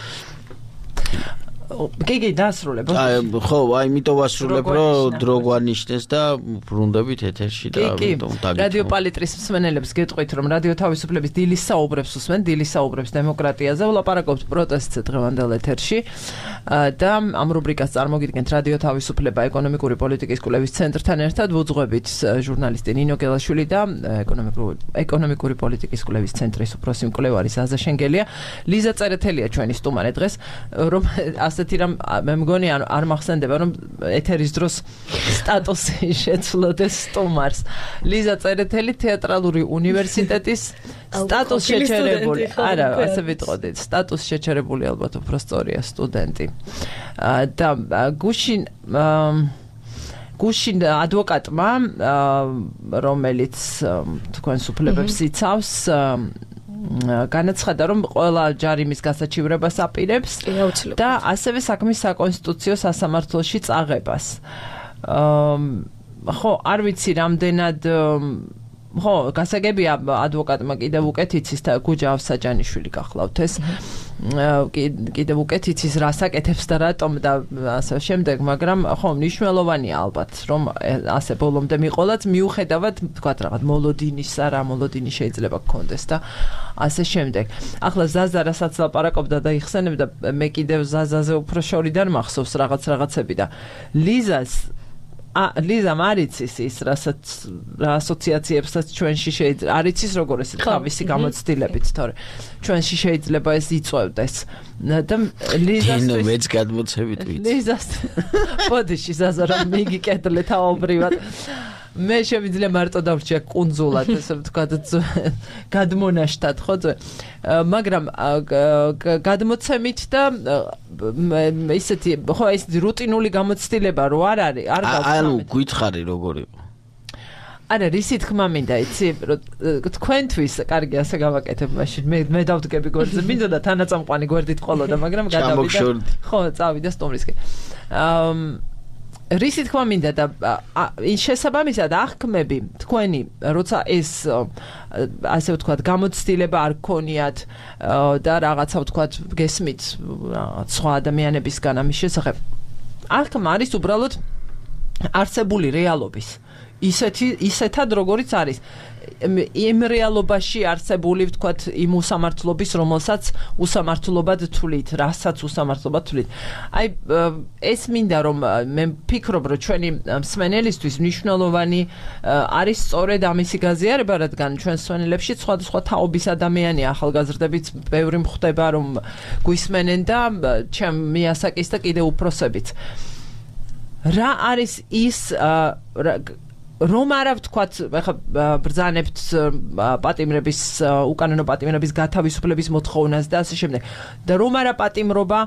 გიგი დასრულებ ხო აი იმიტომ ვასრულებ რომ დრო გვანიშნეს და ბრუნდებით ეთერში და ამიტომ დაგიწყო რადიო პალიტრის მსმენელებს გეტყვით რომ რადიო თავისუფლების დილის საუბრებს უსმენ დილის საუბრებს დემოკრატიაზე ვლაპარაკობთ პროტესტზე დღევანდელ ეთერში და ამ რუბრიკას წარმოგიდგენთ რადიო თავისუფლება ეკონომიკური პოლიტიკის კვლევის ცენტრთან ერთად ვუძღვებით ჟურნალისტი ნინო გელაშვილი და ეკონომიკური ეკონომიკური პოლიტიკის კვლევის ცენტრის უფროსი მკვლევარი ზაზა შენგელია ლიზა წერეთელია ჩვენი სტუმარი დღეს რომ ასეთი რამ მე მგონი ანუ არ მახსენდება რომ ეთერის დროს სტატუსი შეცვლოდეს სტუმარს ლიზა წერეთელი თეატრალური უნივერსიტეტის სტატუს შეჩერებული არა ასე ვიტყოდით სტატუს შეჩერებული ალბათ უფრო სწორია სტუდენტი და გუშინ გუშინ ადვოკატმა რომელიც თქვენს უფლებებს იცავს განაცხადა რომ ყველა ჯარიმის გასაჩივრებას აპირებს და ასევე საქმის საკონსტიტუციო სასამართლოში წაღებას. ხო, არ ვიცი რამდენად ხო, გასაგებია ადვოკატმა კიდევ უკეთ იცის და გუჯა ავსაჯანიშვილი გახლავთ ეს. კიდევ უკეთ იცის რას აკეთებს და რატომ და ასე შემდეგ, მაგრამ ხო, მნიშვნელოვანია ალბათ, რომ ასე ბოლომდე მიყოლაც მიუხედავად, თქვათ რაღაც მოლოდინისა, რა მოლოდინი შეიძლება გქონდეს და ასე შემდეგ. ახლა ზაზა რასაც ლაპარაკობდა და იხსენებდა, მე კიდევ ზაზაზე უფრო შორიდან მახსოვს რაღაც რაღაცები და ლიზას ლიზა მარიცის ის რასაც რა ასოციაციებსაც ჩვენში შეიძლება არ იცის როგორ ეს თავისი გამოცდილებით თორე ჩვენში შეიძლება ეს იწევდეს და ლიზასთვის მეც გადმოცებით ვიცი ლიზას ბოდიში ზაზა რომ მიგი კეთილე თავობრივად მე შევიძლია მარტო დავრჩია კუნძულად ესე ვთქვათ გადმონაშთად ხო მაგრამ გადმოცემით და ისეთი ხო ეს რუტინული გამოცდილება რო არ არის არ გავხსნით ანუ გითხარი როგორ იყო არა რისი თქმა მინდა იცი თქვენთვის კარგი ასე გავაკეთებ მაშინ მე მე დავდგები გვერდზე მინდოდა თანაწამყვანი გვერდით ყოლოდა მაგრამ გადავიდა ხო წავიდა სტუმრისკენ აა რისი თქმა მინდა და შესაბამისად აღქმები თქვენი როცა ეს ასე ვთქვათ გამოცდილება არ გქონიათ და რაღაცა ვთქვათ გესმით სხვა ადამიანებისგან ამის შესახებ აღქმა არის უბრალოდ არსებული რეალობის ისეთი ისეთად როგორიც არის იმ რეალობაში არსებული ვთქვათ იმ უსამართლობის რომელსაც უსამართლობად თვლით რასაც უსამართლობად თვლით აი ეს მინდა რომ მე ვფიქრობ რომ ჩვენი მსმენელისთვის მნიშვნელოვანი არის სწორედ ამისი გაზიარება რადგან ჩვენ მსმენელებში სხვადასხვა თაობის ადამიანია ახალგაზრდებიც ბევრი მხდება რომ გვისმენენ და ჩემ მიასაკის და კიდევ უფროსებიც რა არის ის რომ არა ვთქვათ ახლა ბრძანებთ პატიმრების უკანონო პატიმრების გათავისუფლების მოთხოვნას და ასე შემდეგ და რომ არა პატიმრობა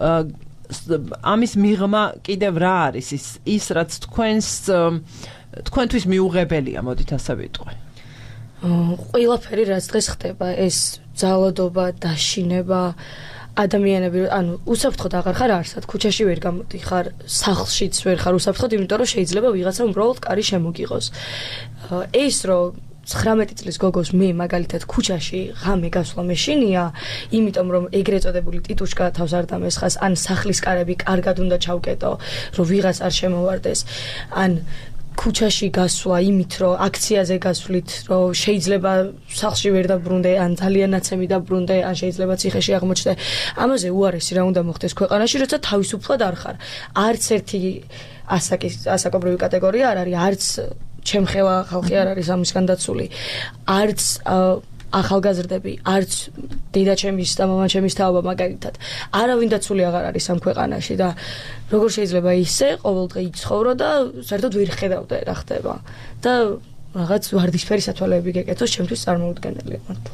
ამის მიღმა კიდევ რა არის ის ის რაც თქვენს თქვენთვის მიუღებელია მოდით ასე ვიტყვი ყველაფერი რაც დღეს ხდება ეს ძალადობა დაშინება ადამიანები ანუ უსაფრთხოდ აღარ ხარ არსად ქუჩაში ვერ გამოდიხარ სახლშიც ვერ ხარ უსაფრთხოდ იმიტომ რომ შეიძლება ვიღაცა უბრალოდ კარი შემოგიღოს ეს რომ ცხრამეტი წლის გოგოს მე მაგალითად ქუჩაში ღამე გასვლა მეშინია, იმიტომ რომ ეგრეთ წოდებული ტიტუშკა თავს არ დამესხას, ან სახლის კარები კარგად უნდა ჩავკეტო, რომ ვიღას არ შემოვარდეს, ან ქუჩაში გასვლა იმით, რომ აქციაზე გასვლით, რომ შეიძლება სახლში ვერ დაბრუნდე, ან ძალიან ნაცემი დაბრუნდე, ან შეიძლება ციხეში აღმოჩნდე. ამაზე უარესი რა უნდა მოხდეს ქვეყანაში, როცა თავისუფლად არ ხარ. არც ერთი ასაკის ასაკობრივი კატეგორია არ არის, არც ჩემხელა ხალხი არ არის ამისგან დაცული. არც ახალგაზრდები, არც დედაჩემის და მამაჩემის თაობა მაგალითად. არავინ დაცული აღარ არის ამ ქვეყანაში და როგორ შეიძლება ისე ყოველდღე იცხოვრო და საერთოდ ვერ ხედავდე რა ხდება. და რაღაც ვარდისფერი სათვალეები გეკეთოს, ჩემთვის წარმოუდგენელია მართლა.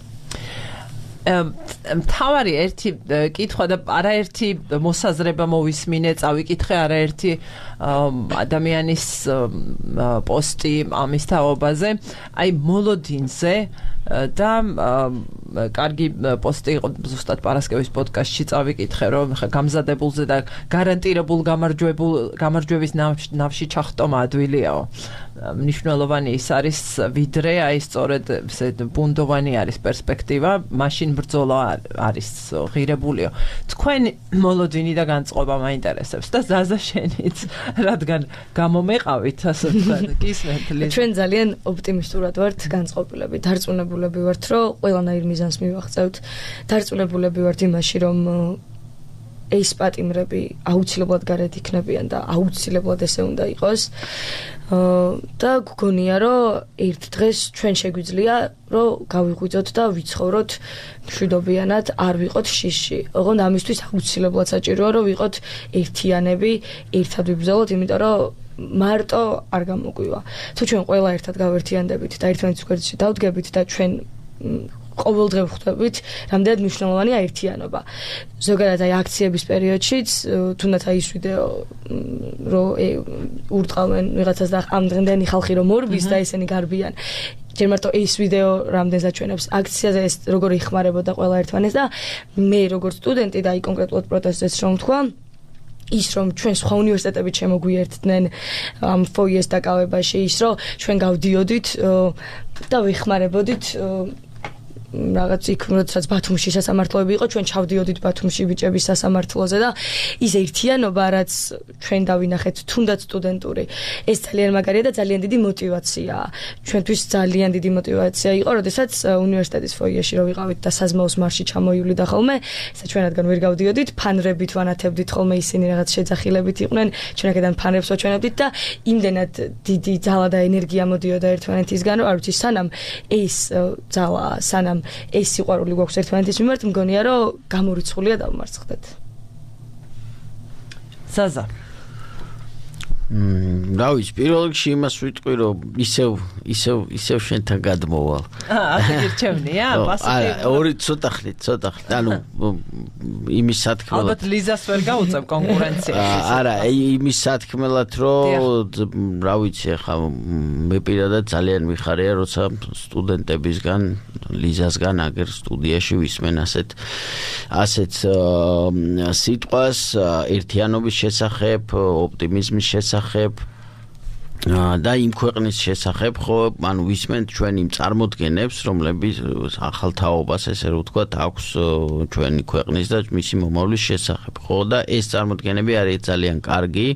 მთავარი ერთი კითხვა და არაერთი მოსაზრება მოვისმინე, წავიკითხე არაერთი ადამიანის პოსტი ამის თაობაზე, აი მოლოდინზე და კარგი პოსტი იყო ზუსტად პარასკევის პოდკასტში წავიკითხე, რომ გამზადებულზე და გარანტირებულ გამარჯვებულ გამარჯვების ნავში ჩახტომა ადვილიაო. მნიშვნელოვანი ის არის ვიდრე აი სწორედ ესე ბუნდოვანი არის პერსპექტივა, მაშინ ბრძოლა არის ღირებულიო. თქვენ მოლოდინი და განწყობა მაინტერესებს და ზაზა შენიც, რადგან გამომეყავით ასე ვთქვათ, გისმენთ ლიზ. ჩვენ ძალიან ოპტიმისტურად ვართ განწყობილები, დარწმუნებულები ვართ, რომ ყველანაირ მიზანს მივაღწევთ. დარწმუნებულები ვართ იმაში, რომ ეს პატიმრები აუცილებლად გარეთ იქნებიან და აუცილებლად ესე უნდა იყოს. და გგონია, რომ ერთ დღეს ჩვენ შეგვიძლია, რომ გავიღვიძოთ და ვიცხოვროთ მშვიდობიანად, არ ვიყოთ შიში. ოღონდ ამისთვის აუცილებლად საჭიროა, რომ ვიყოთ ერთიანები, ერთად ვიბრძოლოთ, იმიტომ რომ მარტო არ გამოგვივა. თუ ჩვენ ყველა ერთად გავერთიანდებით და ერთმანეთის გვერდში დავდგებით და ჩვენ ყოველდღე ვხვდებით, რამდენად მნიშვნელოვანია ერთიანობა. ზოგადად აი აქციების პერიოდშიც, თუნდაც აი ის ვიდეო, რომ ურტყავენ ვიღაცას და ამდღენდენი ხალხი რომ მორბის და ესენი გარბიან. ჯერ მარტო ეს ვიდეო რამდენს აჩვენებს აქციაზე, ეს როგორ იხმარებოდა ყველა ერთმანეს და მე როგორც სტუდენტი და აი კონკრეტულად პროტესტს რომ თქვა, ის რომ ჩვენ სხვა უნივერსიტეტები შემოგვიერთდნენ ამ ფოიეს დაკავებაში, ის რომ ჩვენ გავდიოდით და ვიხმარებოდით რაღაც იქ როდესაც ბათუმში სასამართლოები იყო, ჩვენ ჩავდიოდით ბათუმში ბიჭების სასამართლოზე და ის ერთიანობა, რაც ჩვენ დავინახეთ, თუნდაც სტუდენტური, ეს ძალიან მაგარია და ძალიან დიდი мотиваციაა. ჩვენთვის ძალიან დიდი мотиваცია იყო, როდესაც უნივერსიტეტის ფოიეში რო ვიყავით და საზმაოს მარში ჩამოივლიდა ხოლმე, ესა ჩვენ რადგან ვერ გავდიოდით, ფანრებით ვანათებდით ხოლმე, ისინი რაღაც შეძახილებით იყვნენ, ჩვენ აქედან ფანრებს ვაჩვენებდით და იმდენად დიდი ძალა და ენერგია მოდიოდა ერთმანეთისგან, რომ არ ვიცი, სანამ ეს ძალა, სანამ ეს სიყვარული გვაქვს ერთმანეთის მიმართ, მგონია, რომ გამორიცხულია დავმარცხდეთ. ზაზა. მმ, რა ვიცი, პირველ რიგში იმას ვიტყვი, რომ ისევ ისევ ისევ შენთან გადმოვალ. აა, გირჩევნია, პასუხი. არა, ორი ცოტა ხნით, ცოტა ხნით. ანუ იმის სათქმელად. ალბათ ლიზას ვერ გაუწევ კონკურენციაში. არა, იმის სათქმელად, რომ რა ვიცი, ახლა მე პირადად ძალიან მიხარია, როცა სტუდენტებისგან, ლიზასგან აგერ სტუდიაში ვისმენ ასეთ ასეთ სიტყვას ერთიანობის შესახებ, ოპტიმიზმის შესახებ და იმ ქვეყნის შესახებ, ხო, ანუ ვისმენთ ჩვენ იმ წარმოდგენებს, რომლებიც ახალ თაობას, ესე რომ ვთქვათ, აქვს ჩვენი ქვეყნის და მისი მომავლის შესახებ, ხო, და ეს წარმოდგენები არის ძალიან კარგი,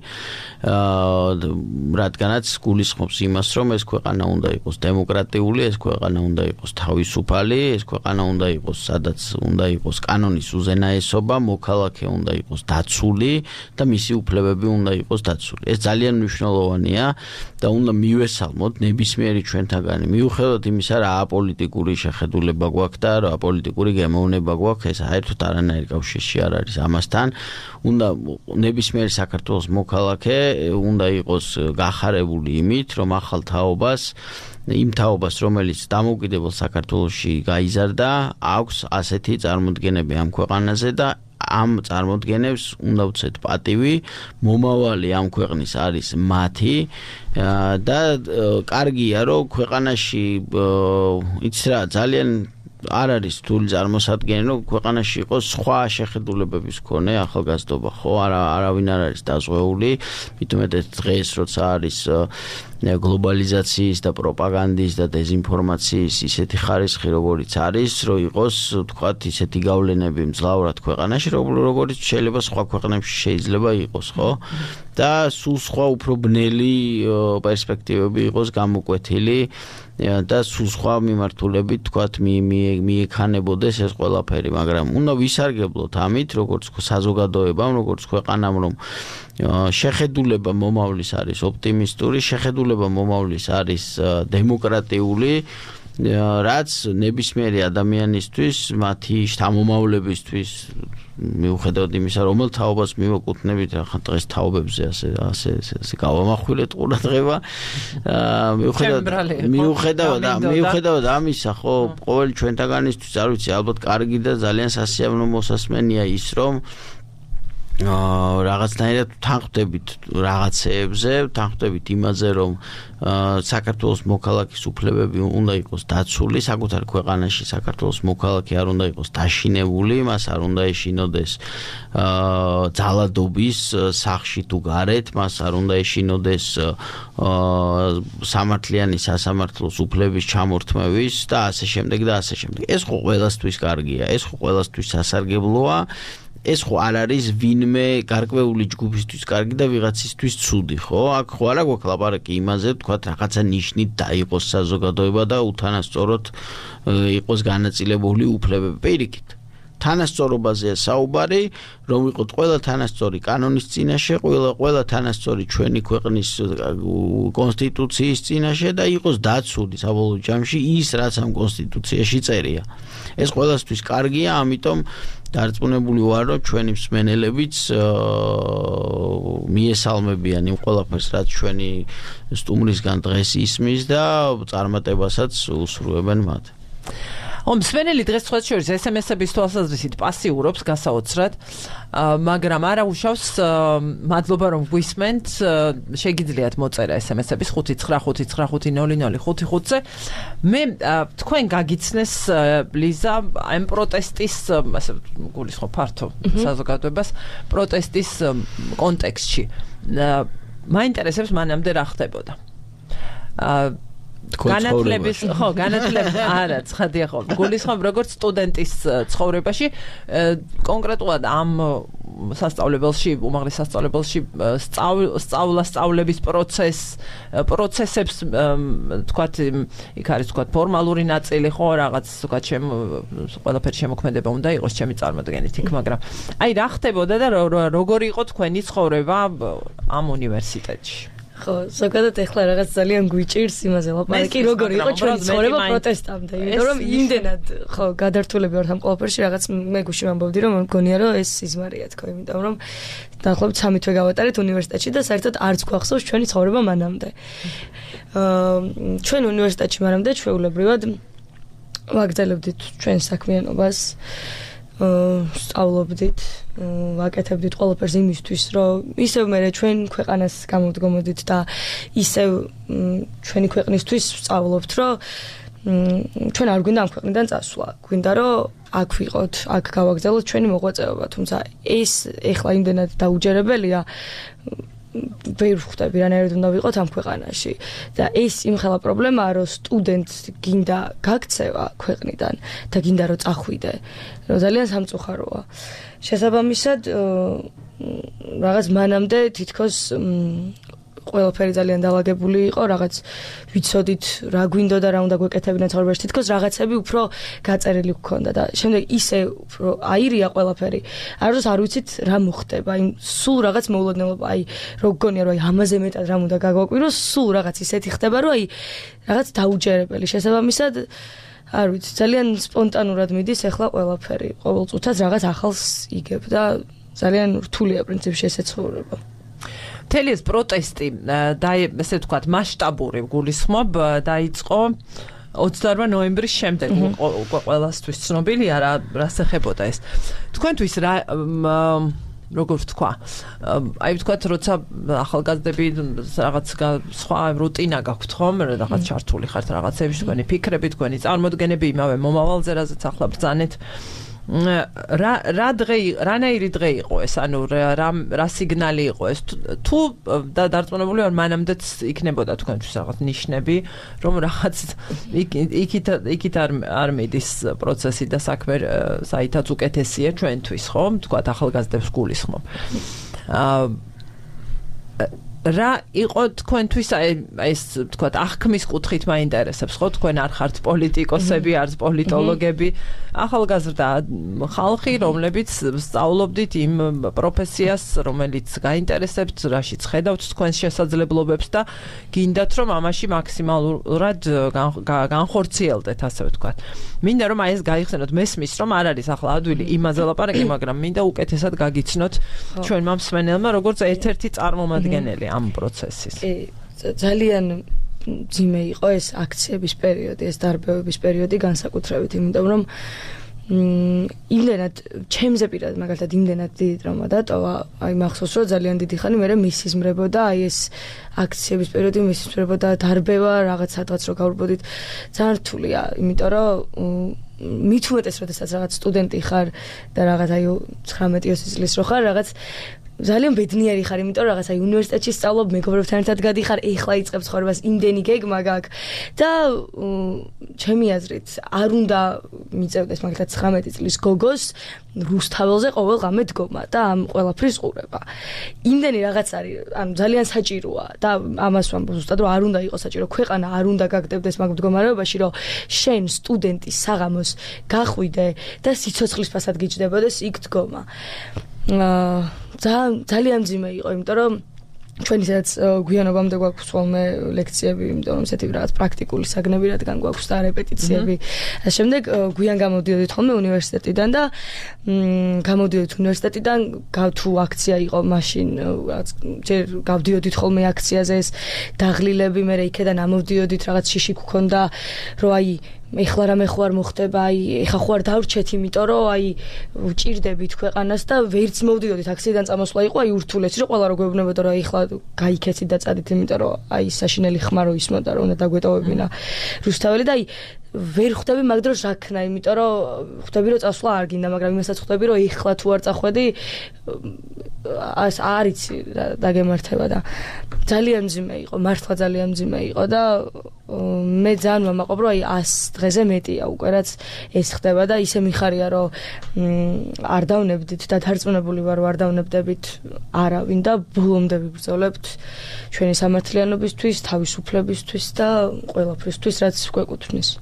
რადგანაც გულისხმობს იმას, რომ ეს ქვეყანა უნდა იყოს დემოკრატიული, ეს ქვეყანა უნდა იყოს თავისუფალი, ეს ქვეყანა უნდა იყოს, სადაც უნდა იყოს კანონის უზენაესობა, მოქალაქე უნდა იყოს დაცული და მისი უფლებები უნდა იყოს დაცული. ეს ძალიან მნიშვნელოვანია. და უნდა მივესალმოთ ნებისმიერი ჩვენთაგანი, მიუხედავად იმისა, რა აპოლიტიკური შეხედულება გვაქვს და რა აპოლიტიკური გემოვნება გვაქვს, ეს საერთოდ არანაირი კავშირი არ არის ამასთან. უნდა ნებისმიერი საქართველოს მოქალაქე უნდა იყოს გახარებული იმით, რომ ახალ თაობას, იმ თაობას, რომელიც დამოუკიდებელ საქართველოში გაიზარდა, აქვს ასეთი წარმოდგენები ამ ქვეყანაზე და ამ წარმოდგენებს უნდა ვცეთ პატივი, მომავალი ამ ქვეყნის არის მათი და კარგია, რომ ქვეყანაში იცი რა, ძალიან არ არის თული წარმოსადგენელი, რომ ქვეყანაში იყოს სხვა შეხედულებების მქონე ახალგაზრდობა, ხო? არა არავინ არ არის დაზღვეული, მithumetet დღეს როცა არის გლობალიზაციის და პროპაგანდის და დეзинფორმაციის ისეთი ხარისხი, როგორიც არის, რომ იყოს, თქვათ, ისეთი გავლენები მძლავრად ქვეყანაში, როგორც შეიძლება სხვა ქვეყნებში შეიძლება იყოს, ხო? და სულ სხვა უფრო ბნელი პერსპექტივები იყოს გამოკვეთილი და სულ სხვა მიმართულებით, თქვათ, მიექანებოდეს ეს ყველაფერი, მაგრამ უნდა ვისარგებლოთ ამით, როგორც საზოგადოებამ, როგორც ქვეყანამ, რომ შეხედულება მომავლის არის ოპტიმისტური, შეხედულება მომავლის არის დემოკრატიული, რაც ნებისმიერი ადამიანისთვის, მათი შთამომავლებისთვის, მიუხედავად იმისა, რომელ თაობას მივაკუთვნებით, ახლა დღეს თაობებზე ასე ასე ასე გავამახვილეთ ყურადღება. მიუხედავად მიუხედავად მიუხედავად ამისა, ხო, ყოველი ჩვენთაგანისთვის, არ ვიცი, ალბათ კარგი და ძალიან სასიამოვნო მოსასმენია ის, რომ აა რაღაცნაირად თანხდებით რაღაცეებზე, თანხდებით იმაზე, რომ საქართველოს მოქალაქის უფლებები უნდა იყოს დაცული, საკუთარ ქვეყანაში საქართველოს მოქალაქე არ უნდა იყოს დაშინებული, მას არ უნდა ეშინოდეს აა ძალადობის სახში თუ გარეთ, მას არ უნდა ეშინოდეს აა სამართლიანი სასამართლოს უფლების ჩამორთმევის და ასე შემდეგ და ასე შემდეგ. ეს ხო ყველასთვის კარგია, ეს ხო ყველასთვის სასარგებლოა. ეს ხო არ არის ვინმე გარკვეული ჯგუფისთვის კარგი და ვიღაცისთვის ცუდი, ხო? აქ ხო არა გვაქვს ლაპარაკი იმაზე, თქვათ, რაღაცა ნიშნით დაიყოს საზოგადოება და უთანასწოროდ იყოს განაწილებული უფლებები. პირიქით, თანასწორობაზეა საუბარი, რომ იყოთ ყველა თანასწორი კანონის წინაშე, ყველა ყველა თანასწორი ჩვენი ქვეყნის კონსტიტუციის წინაშე და იყოს დაცული საბოლოო ჯამში ის, რაც ამ კონსტიტუციაში წერია. ეს ყველასთვის კარგია, ამიტომ დარწმუნებული ვარ, რომ ჩვენი მსმენელებიც მიესალმებიან იმ ყველაფერს, რაც ჩვენი სტუმრისგან დღეს ისმის და წარმატებასაც უსურვებენ მათ. ო მსმენელი დღეს სხვა შორის ესემესების თვალსაზრისით პასიურობს გასაოცრად, მაგრამ არა უშავს მადლობა რომ გვისმენთ, შეგიძლიათ მოწერა ესემესების ხუთი ცხრა ხუთი ცხრა ხუთი ნული ნული ხუთი ხუთზე. მე თქვენ გაგიცნეს ლიზა ამ პროტესტის, ასე გულისხმობ ფართო საზოგადოებას, პროტესტის კონტექსტში. მაინტერესებს მანამდე რა ხდებოდა. განათლების, ხო, განათლების, არა, ცხადია ხო. გულისხმობ როგორც სტუდენტის ცხოვრებაში, კონკრეტულად ამ სასწავლებელში, უმაღლეს სასწავლებელში სწავლა სწავლების პროცესს, პროცესებს, თქვათ, იქ არის თქვათ ფორმალური ნაწილი, ხო, რაღაც თქვათ ჩემ ყველაფერი შემოქმედება უნდა იყოს ჩემი წარმოდგენით იქ, მაგრამ აი რა ხდებოდა და როგორი იყო თქვენი ცხოვრება ამ უნივერსიტეტში? ხო, ზოგადად ეხლა რაღაც ძალიან გვიჭირს იმაზე ლაპარაკი, როგორ იყო ჩვენი ცხოვრება პროტესტამდე, იმიტომ რომ იმდენად ხო გადართულები ვართ ამ ყველაფერში, რაღაც მე გუშინ ამბობდი, რომ მგონია რომ ეს სიზმარია თქო, იმიტომ რომ დაახლოებით სამი თვე გავატარეთ უნივერსიტეტში და საერთოდ არც გვახსოვს ჩვენი ცხოვრება მანამდე. აა ჩვენ უნივერსიტეტში მანამდე ჩვეულებრივად ვაგრძელებდით ჩვენს საქმიანობას, სწავლობდით, ვაკეთებდით ყველაფერს იმისთვის, რომ ისევ მე ჩვენ ქვეყანას გამოვდგომოდით და ისევ ჩვენი ქვეყნისთვის სწავლობთ, რომ ჩვენ არ გვინდა ამ ქვეყნიდან წასვლა. გვინდა რომ აქ ვიყოთ, აქ გავაგრძელოთ ჩვენი მოღვაწეობა, თუმცა ეს ეხლა იმდენად დაუჯერებელია, ვერ ვხვდები რანაირად უნდა ვიყოთ ამ ქვეყანაში და ეს იმხელა პრობლემაა, რომ სტუდენტს გინდა გაქცევა ქვეყნიდან და გინდა რომ წახვიდე, რომ ძალიან სამწუხაროა. შესაბამისად, რაღაც მანამდე თითქოს ყველაფერი ძალიან დაალაგებული იყო, რაღაც ვიცოდით რა გვინდა და რა უნდა გვეკეთებინა ცხოვრებაში, თითქოს რაღაცები უფრო გაწერილი გქონდა და შემდეგ ისე უფრო აირია ყველაფერი. არც არ ვიცით რა მოხდება, იმ სულ რაღაც მოულოდნელობა, აი რო გგონია რომ აი ამაზე მეტად რა უნდა გაგვაკვიროს, სულ რაღაც ისეთი ხდება, რომ აი რაღაც დაუჯერებელი. შესაბამისად, არ ვიცი, ძალიან სპონტანურად მიდის ახლა ყველაფერი. ყოველ წუთას რაღაც ახალს იგებ და ძალიან რთულია პრინციპში ესე ცხოვრება. მთელი ეს პროტესტი და ესე ვთქვათ მასშტაბური გულისხმობ დაიწყო ოცდაორმა ნოემბრის შემდეგ, ყველასთვის ცნობილია რა რას ეხებოდა ეს. თქვენთვის რა როგორ ვთქვა აი ვთქვათ როცა ახალგაზრდები რაღაც სხვა რუტინა გაქვთ ხომ რაღაც ჩართული ხართ რაღაცებში თქვენი ფიქრები თქვენი წარმოდგენები იმავე მომავალზე რაზეც ახლა ბრძანეთ რა რა დღე რანაირი დღე იყო ეს ანუ რა რა სიგნალი იყო ეს თუ დარწმუნებული ვარ მანამდეც იქნებოდა თქვენთვის რაღაც ნიშნები რომ რაღაც იქით იქით არ არ მიდის პროცესი და საქმე საითაც უკეთესია ჩვენთვის ხომ თქვა ახალგაზრდებს გულისხმობ რა იყო თქვენთვის ეს თქვა აღქმის კუთხით მაინტერესებს ხო თქვენ არ ხართ პოლიტიკოსები არც პოლიტოლოგები ახალგაზრდა ხალხი რომლებიც სწავლობდით იმ პროფესიას რომელიც გაინტერესებთ რაშიც ხედავთ თქვენს შესაძლებლობებს და გინდათ რომ ამაში მაქსიმალურად განხორციელდეთ ასე ვთქვათ მინდა რომ აი ეს გაიხსენოთ მესმის რომ არ არის ახლა ადვილი იმაზე ლაპარაკი მაგრამ მინდა უკეთესად გაგიცნოთ ჩვენმა მსმენელმა როგორც ერთ-ერთი წარმომადგენელი ამ პროცესის. კი, ძალიან ძიმე იყო ეს აქციების პერიოდი, ეს დარბევების პერიოდი განსაკუთრებით, იმიტომ რომ იმდენად ჩემზე პირად მაგალითად იმდენად დიდი ტრაუმა დატოვა, აი მახსოვს რომ ძალიან დიდი ხანი მე მისიზმრებოდა აი ეს აქციების პერიოდი მისიზმრებოდა დარბევა რაღაც სადღაც რო გავვრბოდით ძალიან რთულია, იმიტომ რომ მით უმეტეს როდესაც რაღაც სტუდენტი ხარ და რაღაც აი ცხრამეტი ოცი წლის რო ხარ რაღაც ძალიან ბედნიერი ხარ, იმიტომ რომ რაღაც აი უნივერსიტეტში სწავლობ, მეგობრებთან ერთად გადიხარ, ეხლა იწყებ ცხოვრებას, იმდენი გეგმა გაქვს და ჩემი აზრით არ უნდა მიწევდეს მაგალითად ცხრამეტი წლის გოგოს რუსთაველზე ყოველ ღამე დგომა და ამ ყველაფრის ყურება. იმდენი რაღაც არის, ანუ ძალიან საჭიროა და ამას ვამბობ ზუსტად რომ არ უნდა იყოს საჭირო, ქვეყანა არ უნდა გაგდებდეს მაგ მდგომარეობაში, რომ შენ სტუდენტი საღამოს გახვიდე და სიცოცხლის ფასად გიჯდებოდეს იქ დგომა. აა ძალიან ძიმე იყო, იმიტომ რომ ჩვენი სადაც გვიანობამდე გვაქვს ხოლმე ლექციები, იმიტომ რომ ესეთი რაღაც პრაქტიკული საგნები რადგან გვაქვს და რეპეტიციები. და შემდეგ გვიან გამოდიოდით ხოლმე უნივერსიტეტიდან და გამოდიოდით უნივერსიტეტიდან თუ აქცია იყო მაშინ რაღაც ჯერ გავდიოდით ხოლმე აქციაზე ეს დაღლილები, მე იქედან ამოვდიოდით რაღაც შიში გქონდა, რომ აი ეხლა რამე ხო არ მოხდება, აი ეხა ხო არ დავრჩეთ, იმიტომ რომ აი ვჭირდებით ქვეყანას და ვერც მოვდიოდით აქციიდან წამოსვლა იყო, აი ურთულესი რომ ყველა რო გვეუბნებოდა რომ ეხლა გაიქეცით და წადით, იმიტომ რომ აი საშინელი ხმა რო ისმოდა რომ უნდა დაგვეტოვებინა რუსთაველი და აი ვერ ხვდები მაგ დროს რა ქნა, იმიტომ რომ ხვდები რომ წასვლა არ გინდა, მაგრამ იმასაც ხვდები რომ ეხლა თუ არ წახვედი ას არიცი დაგემართება და ძალიან ძიმე იყო, მართლა ძალიან ძიმე იყო და მე ძალიან ვამაყობ რომ აი ას დღეზე მეტია უკვე რაც ეს ხდება და ისე მიხარია რომ არ დავნებდით და დარწმუნებული ვარ რომ არ დავნებდებით არავინ და ბოლომდე ვიბრძოლებთ ჩვენი სამართლიანობისთვის, თავისუფლებისთვის და ყველაფრისთვის რაც გვეკუთვნის.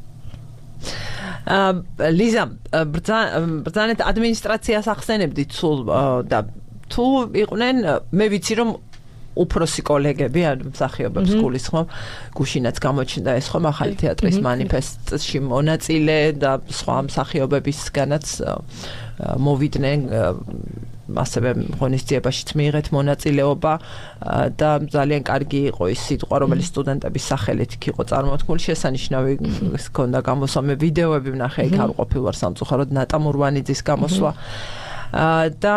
ლიზა, ბრძანეთ ადმინისტრაციას ახსენებდით სულ და თუ იყვნენ, მე ვიცი რომ უფროსი კოლეგები ან მსახიობებს გულისხმობ, გუშინაც გამოჩნდა ეს ხომ ახალი თეატრის მანიფესტში მონაწილე და სხვა მსახიობებისგანაც მოვიდნენ ასევე ღონისძიებაშიც მიიღეთ მონაწილეობა და ძალიან კარგი იყო ის სიტყვა, რომელიც სტუდენტების სახელით იქ იყო წარმოთქმული, შესანიშნავი ჰქონდა გამოსვლა, ვიდეოები ვნახე, იქ არ ყოფილ ვარ სამწუხაროდ ნატა მურვანიძის გამოსვლა და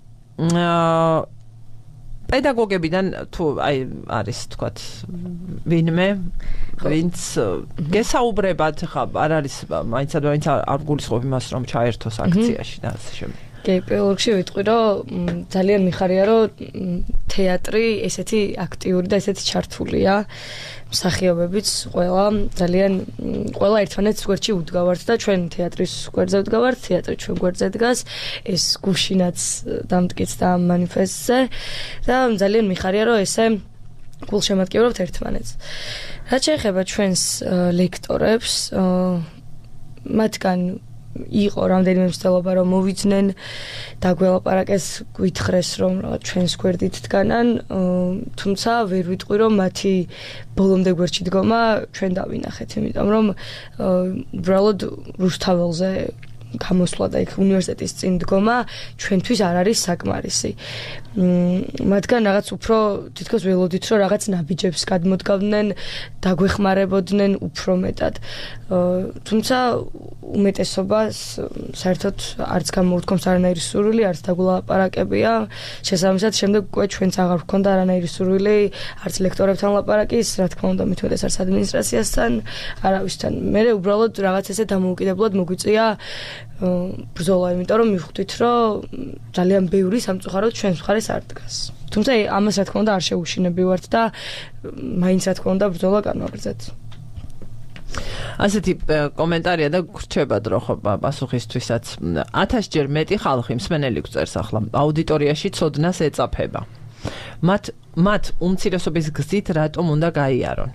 პედაგოგებიდან თუ აი არის თქვათ ვინმე ვინც გესაუბრებად ხა არ არის მაინც მაინც არ გულისხმობ იმას რომ ჩაერთოს აქციაში და ასე შემდეგ. კი, პირველ რიგში ვიტყვი რომ ძალიან მიხარია რომ თეატრი ესეთი აქტიური და ესეთი ჩართულია მსახიობებიც ყველა ძალიან ყველა ერთმანეთს გვერდში უდგავართ და ჩვენ თეატრის გვერდზე ვდგავართ, თეატრი ჩვენ გვერდზე დგას, ეს გუშინაც დამტკიცდა ამ მანიფესტზე და ძალიან მიხარია რომ ესე გულშემატკივრობთ ერთმანეთს. რაც შეეხება ჩვენს ლექტორებს, მათგან იყო რამდენიმე მცდელობა რომ მოვიძნენ და გველაპარაკეს გვითხრეს რომ ჩვენს გვერდით დგანან, თუმცა ვერ ვიტყვი რომ მათი ბოლომდე გვერდში დგომა ჩვენ დავინახეთ, იმიტომ რომ უბრალოდ რუსთაველზე გამოსვლა და იქ უნივერსიტეტის წინ დგომა ჩვენთვის არ არის საკმარისი. მათგან რაღაც უფრო თითქოს ველოდით რომ რაღაც ნაბიჯებს გადმოდგავდნენ, დაგვეხმარებოდნენ უფრო მეტად. თუმცა უმეტესობას საერთოდ არც გამოუთქვამს არანაირი სურვილი, არც დაგულაპარაკებია. შესაბამისად, შემდეგ უკვე ჩვენც აღარ გვქონდა არანაირი სურვილი, არც ლექტორებთან ლაპარაკის, რა თქმა უნდა, მithumetes არც ადმინისტრაციასთან, არავისთან. მე უბრალოდ რაღაც ესე დამოუკიდებლად მოგვიწია ბრძოლა, იმიტომ რომ მივხვდით, რომ ძალიან ბევრი სამწუხაროდ ჩვენს მხარეს არ დგას. თუმცა ამას რა თქმა უნდა არ შეუშინები ვართ და მაინც რა თქმა უნდა ბრძოლა განვაგრძეთ. ასეთი კომენტარია და გრჩება დრო ხო პასუხისთვისაც. ათასჯერ მეტი ხალხი მსმენელი გვწერს ახლა აუდიტორიაში ცოდნას ეწაფება. მათ მათ უმცირესობის გზით რატომ უნდა გაიარონ?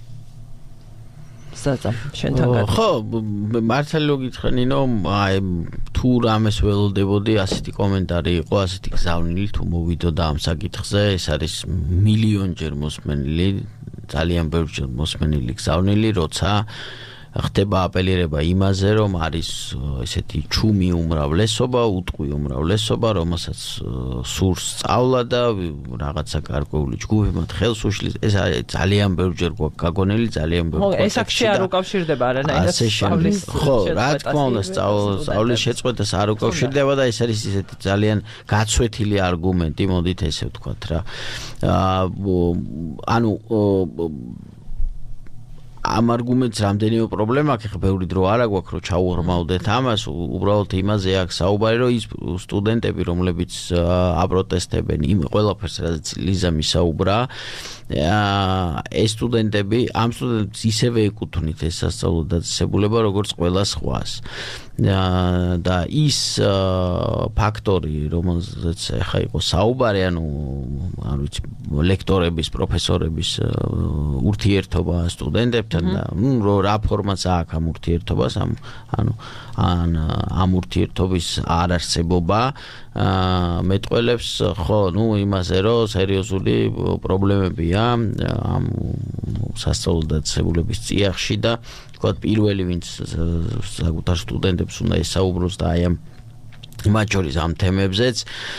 საცა შენთან გადა. ხო, მართალი რო გითხრინო, აი თუ რამეს ველოდებოდი, ასეთი კომენტარი იყო, ასეთი გზავნილი თუ მოვიდო და ამ საკითხზე, ეს არის მილიონჯერ მოსმენილი, ძალიან ბევრჯერ მოსმენილი გზავნილი, როცა ხდება აპელირება იმაზე, რომ არის ესეთი ჩუმი უმრავლესობა, უტყვი უმრავლესობა, რომელსაც სურს სწავლა და რაღაცა გარკვეული ჯგუფი მათ ხელს უშლის. ეს ძალიან ბევრჯერ გვაქვს გაგონილი, ძალიან ბევრ კონტექსტში. ეს აქ არ უკავშირდება არანაირად სწავლის. ხო, რა თქმა უნდა, სწავლის შეწყვეტას არ უკავშირდება და ეს არის ესეთი ძალიან გაცვეთილი არგუმენტი, მოდით ესე ვთქვათ რა. ანუ ამ არგუმენტს რამდენიმე პრობლემა აქვს, ხა ბევრი დრო არა გვაქვს, რომ ჩაუღრმავდეთ ამას, უბრალოდ იმაზე აქვს საუბარი, რომ ის სტუდენტები, რომლებიც აპროტესტებენ იმ ყველაფერს, რაც ლიზა მისაუბრა, ეს სტუდენტები, ამ სტუდენტებს ისევე ეკუთვნით ეს სასწავლო დაწესებულება, როგორც ყველა სხვას. და ის ფაქტორი, რომელზეც ახლა იყო საუბარი, ანუ არ ვიცი, ლექტორების, პროფესორების ურთიერთობა სტუდენტებთან და ნუ რა ფორმაც აქვს ამ ურთიერთობას, ამ ანუ ან ამ ურთიერთობის არარსებობა მეტყველებს, ხო, ნუ იმაზე, რომ სერიოზული პრობლემებია ამ სასწავლო დაწესებულების წიაღში და თქვათ პირველი ვინც საკუთარ სტუდენტებს უნდა ესაუბროს და აი ამ მათ შორის ამ თემებზეც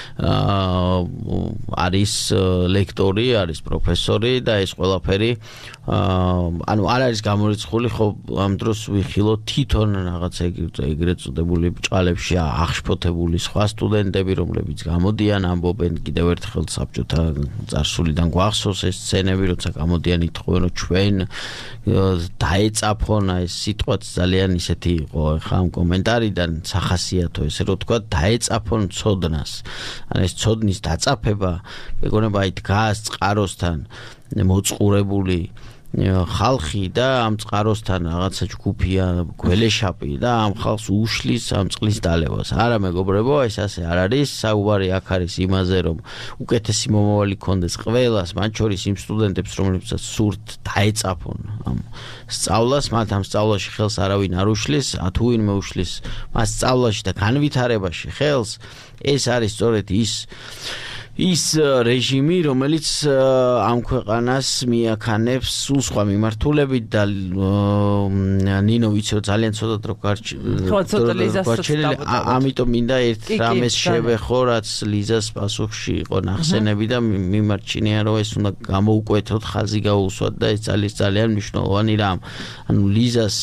არის ლექტორი, არის პროფესორი და ეს ყველაფერი ანუ არ არის გამორიცხული, ხო ამ დროს ვიხილოთ თვითონ რაღაც ეგრეთ წოდებული ბჭყალებში აღშფოთებული სხვა სტუდენტები, რომლებიც გამოდიან, ამბობენ კიდევ ერთხელ საბჭოთა წარსულიდან გვახსოვს ეს სცენები, როცა გამოდიან ითხოვენ, რომ ჩვენ დაეწაფონ ეს სიტყვაც ძალიან ისეთი იყო ხა ამ კომენტარიდან სახასიათო ესე რომ თქვა დაეწაფონ ცოდნას. ან ეს ცოდნის დაწაფება ეგონება აი დგას წყაროსთან მოწყურებული ხალხი და ამ წყაროსთან რაღაცა ჯგუფია გველეშაპი და ამ ხალხს უშლის ამ წყლის დალევას. არა მეგობრებო, ეს ასე არ არის. საუბარი აქ არის იმაზე, რომ უკეთესი მომავალი ქონდეს ყველას, მათ შორის იმ სტუდენტებს, რომლებსაც სურთ დაეწაფონ ამ სწავლას, მათ ამ სწავლაში ხელს არავინ არ უშლის, თუ ვინმე უშლის მას სწავლაში და განვითარებაში ხელს, ეს არის სწორედ ის ის რეჟიმი, რომელიც ამ ქვეყანას მიაქანებს სულ სხვა მიმართულებით და ნინო ვიცი რომ ძალიან ცოტა დრო გარჩენილი, ამიტომ მინდა ერთ რამეს შევეხო, რაც ლიზას პასუხში იყო ნახსენები და მიმარჩინია რომ ეს უნდა გამოუკვეთოთ, ხაზი გაუსვათ და ეს ძალიან ძალიან მნიშვნელოვანი რამ. ანუ ლიზას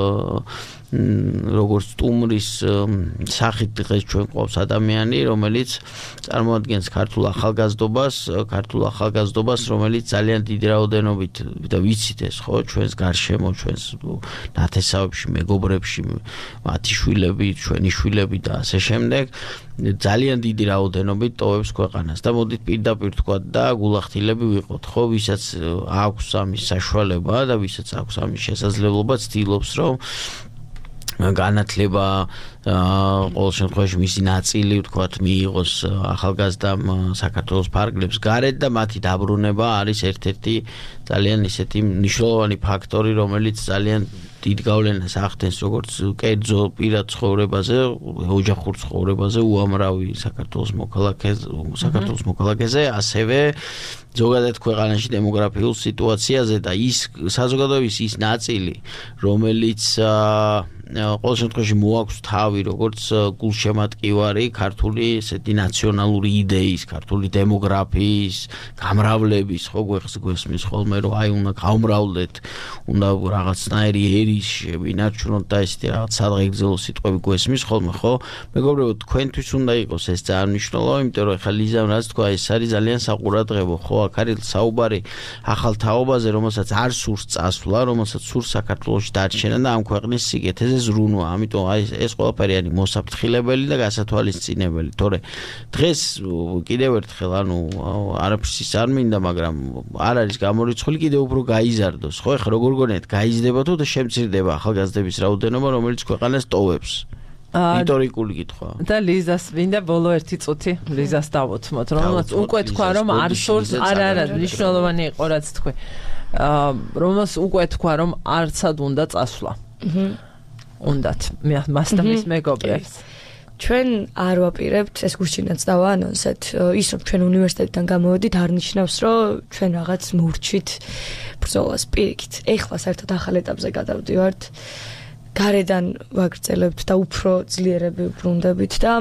როგორც სტუმრის სახით დღეს ჩვენ ყავს ადამიანი, რომელიც წარმოადგენს ქართულ ახალგაზრდობას, ქართულ ახალგაზრდობას, რომელიც ძალიან დიდი რაოდენობით და ვიცით ეს ხო, ჩვენს გარშემო, ჩვენს ნათესავებში, მეგობრებში, მათი შვილები, ჩვენი შვილები და ასე შემდეგ, ძალიან დიდი რაოდენობით ტოვებს ქვეყანას და მოდით პირდაპირ თქვა და გულახდილები ვიყოთ, ხო, ვისაც აქვს ამის საშუალება და ვისაც აქვს ამის შესაძლებლობა, ცდილობს რომ განათლება ყოველ შემთხვევაში მისი ნაწილი ვთქვათ მიიღოს ახალგაზრდამ საქართველოს ფარგლებს გარეთ და მათი დაბრუნება არის ერთ-ერთი ძალიან ისეთი მნიშვნელოვანი ფაქტორი, რომელიც ძალიან დიდ გავლენას ახდენს როგორც კერძო პირად ცხოვრებაზე, ოჯახურ ცხოვრებაზე, უამრავი საქართველოს მოქალაქეზე, საქართველოს მოქალაქეზე, ასევე ზოგადად ქვეყანაში დემოგრაფიულ სიტუაციაზე და ის საზოგადოების ის ნაწილი, რომელიც ყოველ შემთხვევაში მოაქვს თავი როგორც გულშემატკივარი ქართული ესეთი ნაციონალური იდეის, ქართული დემოგრაფიის, გამრავლების, ხო გვესმის ხოლმე რომ აი უნდა გავმრავლდეთ, უნდა რაღაცნაირი ერის ვინარჩუნოთ და ესეთი რაღაც სადღეგრძელო სიტყვები გვესმის ხოლმე, ხო? მეგობრებო, თქვენთვის უნდა იყოს ეს ძალიან მნიშვნელოვანი, იმიტომ რომ ახლა ლიზამ რაც თქვა, ეს არის ძალიან საყურადღებო, ხო? აქ არის საუბარი ახალ თაობაზე, რომელსაც არ სურს წასვლა, რომელსაც სურს საქართველოში დარჩენა და ამ ქვეყნის სიგეთეზე ზრუნვა. ამიტომ აი ეს ყველაფერი არის მოსაფრთხილებელი და გასათვალისწინებელი. თორე დღეს კიდევ ერთხელ ანუ არაფრის არ მინდა, მაგრამ არ არის გამორიცხული კიდევ უფრო გაიზარდოს, ხო? ეხლა როგორ გონიათ, გაიზრდება თუ და შემცირდება ახალგაზრდების რაოდენობა, რომელიც ქვეყანას ტოვებს? ისტორიკული კითხვა. და ლიზას მინდა ბოლო ერთი წუთი ლიზას დავუთმოთ, რომელსაც უკვე თქვა რომ არ სურს, არა არა, მნიშვნელოვანი იყო რაც თქვი. აა რომელსაც უკვე თქვა რომ არცად უნდა წასვლა. აჰა. უნდათ მასთან მის მეგობრებს. ჩვენ არ ვაპირებთ ეს გუშინაც დავა ანონსეთ, ის რომ ჩვენ უნივერსიტეტიდან გამოვედით არ ნიშნავს რომ ჩვენ რაღაც მურჩით ბრძოლას პირიქით. ეხლა საერთოდ ახალ ეტაპზე გადავდივართ. გარედან ვაგრძელებთ და უფრო ძლიერები ვბრუნდებით და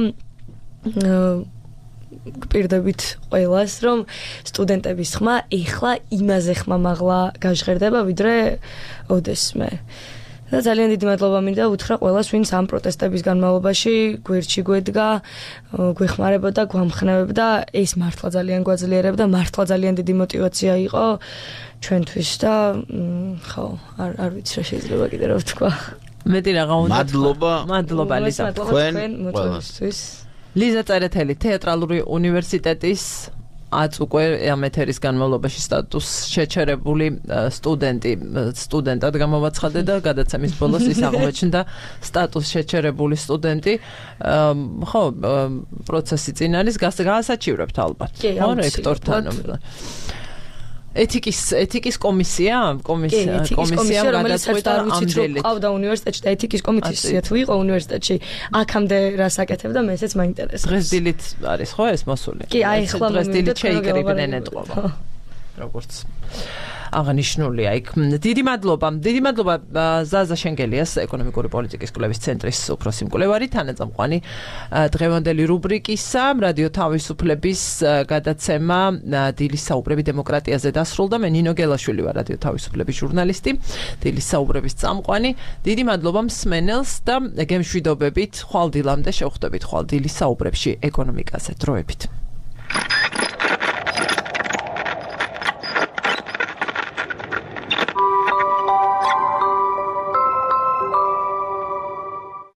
გპირდებით ყველას, რომ სტუდენტების ხმა ეხლა იმაზე ხმამაღლა გაჟღერდება, ვიდრე ოდესმე. და ძალიან დიდი მადლობა მინდა უთხრა ყველას, ვინც ამ პროტესტების განმავლობაში გვერდში გვედგა, გვეხმარებოდა, გვამხნევებდა, ეს მართლა ძალიან გვაძლიერებდა, მართლა ძალიან დიდი мотиваცია იყო ჩვენთვის და ხო, არ არ ვიცი რა შეიძლება კიდე რა ვთქვა. მეტი რა უნდა მადლობა მადლობა ლიზა თქვენ მოწვევისთვის. ლიზა წერეთელი თეატრალური უნივერსიტეტის აც უკვე ამ ეთერის განმავლობაში სტატუს შეჩერებული სტუდენტი სტუდენტად გამოვაცხადე და გადაცემის ბოლოს ის აღმოჩნდა სტატუს შეჩერებული სტუდენტი. ხო, პროცესი წინ არის, გასაჩივრებთ ალბათ. ხო, რექტორთან. ეთიკის ეთიკის კომისია კომისია კომისია გადაწყვეტა ამდელი ყავდა უნივერსიტეტში და ეთიკის კომისია თუ იყო უნივერსიტეტში აქამდე რას აკეთებდა მე ესეც მაინტერესებს. დღეს დილით არის ხო ეს მოსული? კი, აი ხლა დღეს დილით შეიკრიბნენ ეთყობა. როგორც აღნიშნულია იქ. დიდი მადლობა. დიდი მადლობა ზაზა შენგელიას, ეკონომიკური პოლიტიკის კვლევის ცენტრის უფროსი მკვლევარი, თანაწამყვანი დღევანდელი რუბრიკისა რადიო თავისუფლების გადაცემა დილის საუბრები დემოკრატიაზე დასრულდა. მე ნინო გელაშვილი ვარ, რადიო თავისუფლების ჟურნალისტი, დილის საუბრების წამყვანი. დიდი მადლობა მსმენელს და გემშვიდობებით ხვალ დილამდე შევხვდებით ხვალ დილის საუბრებში ეკონომიკაზე. დროებით.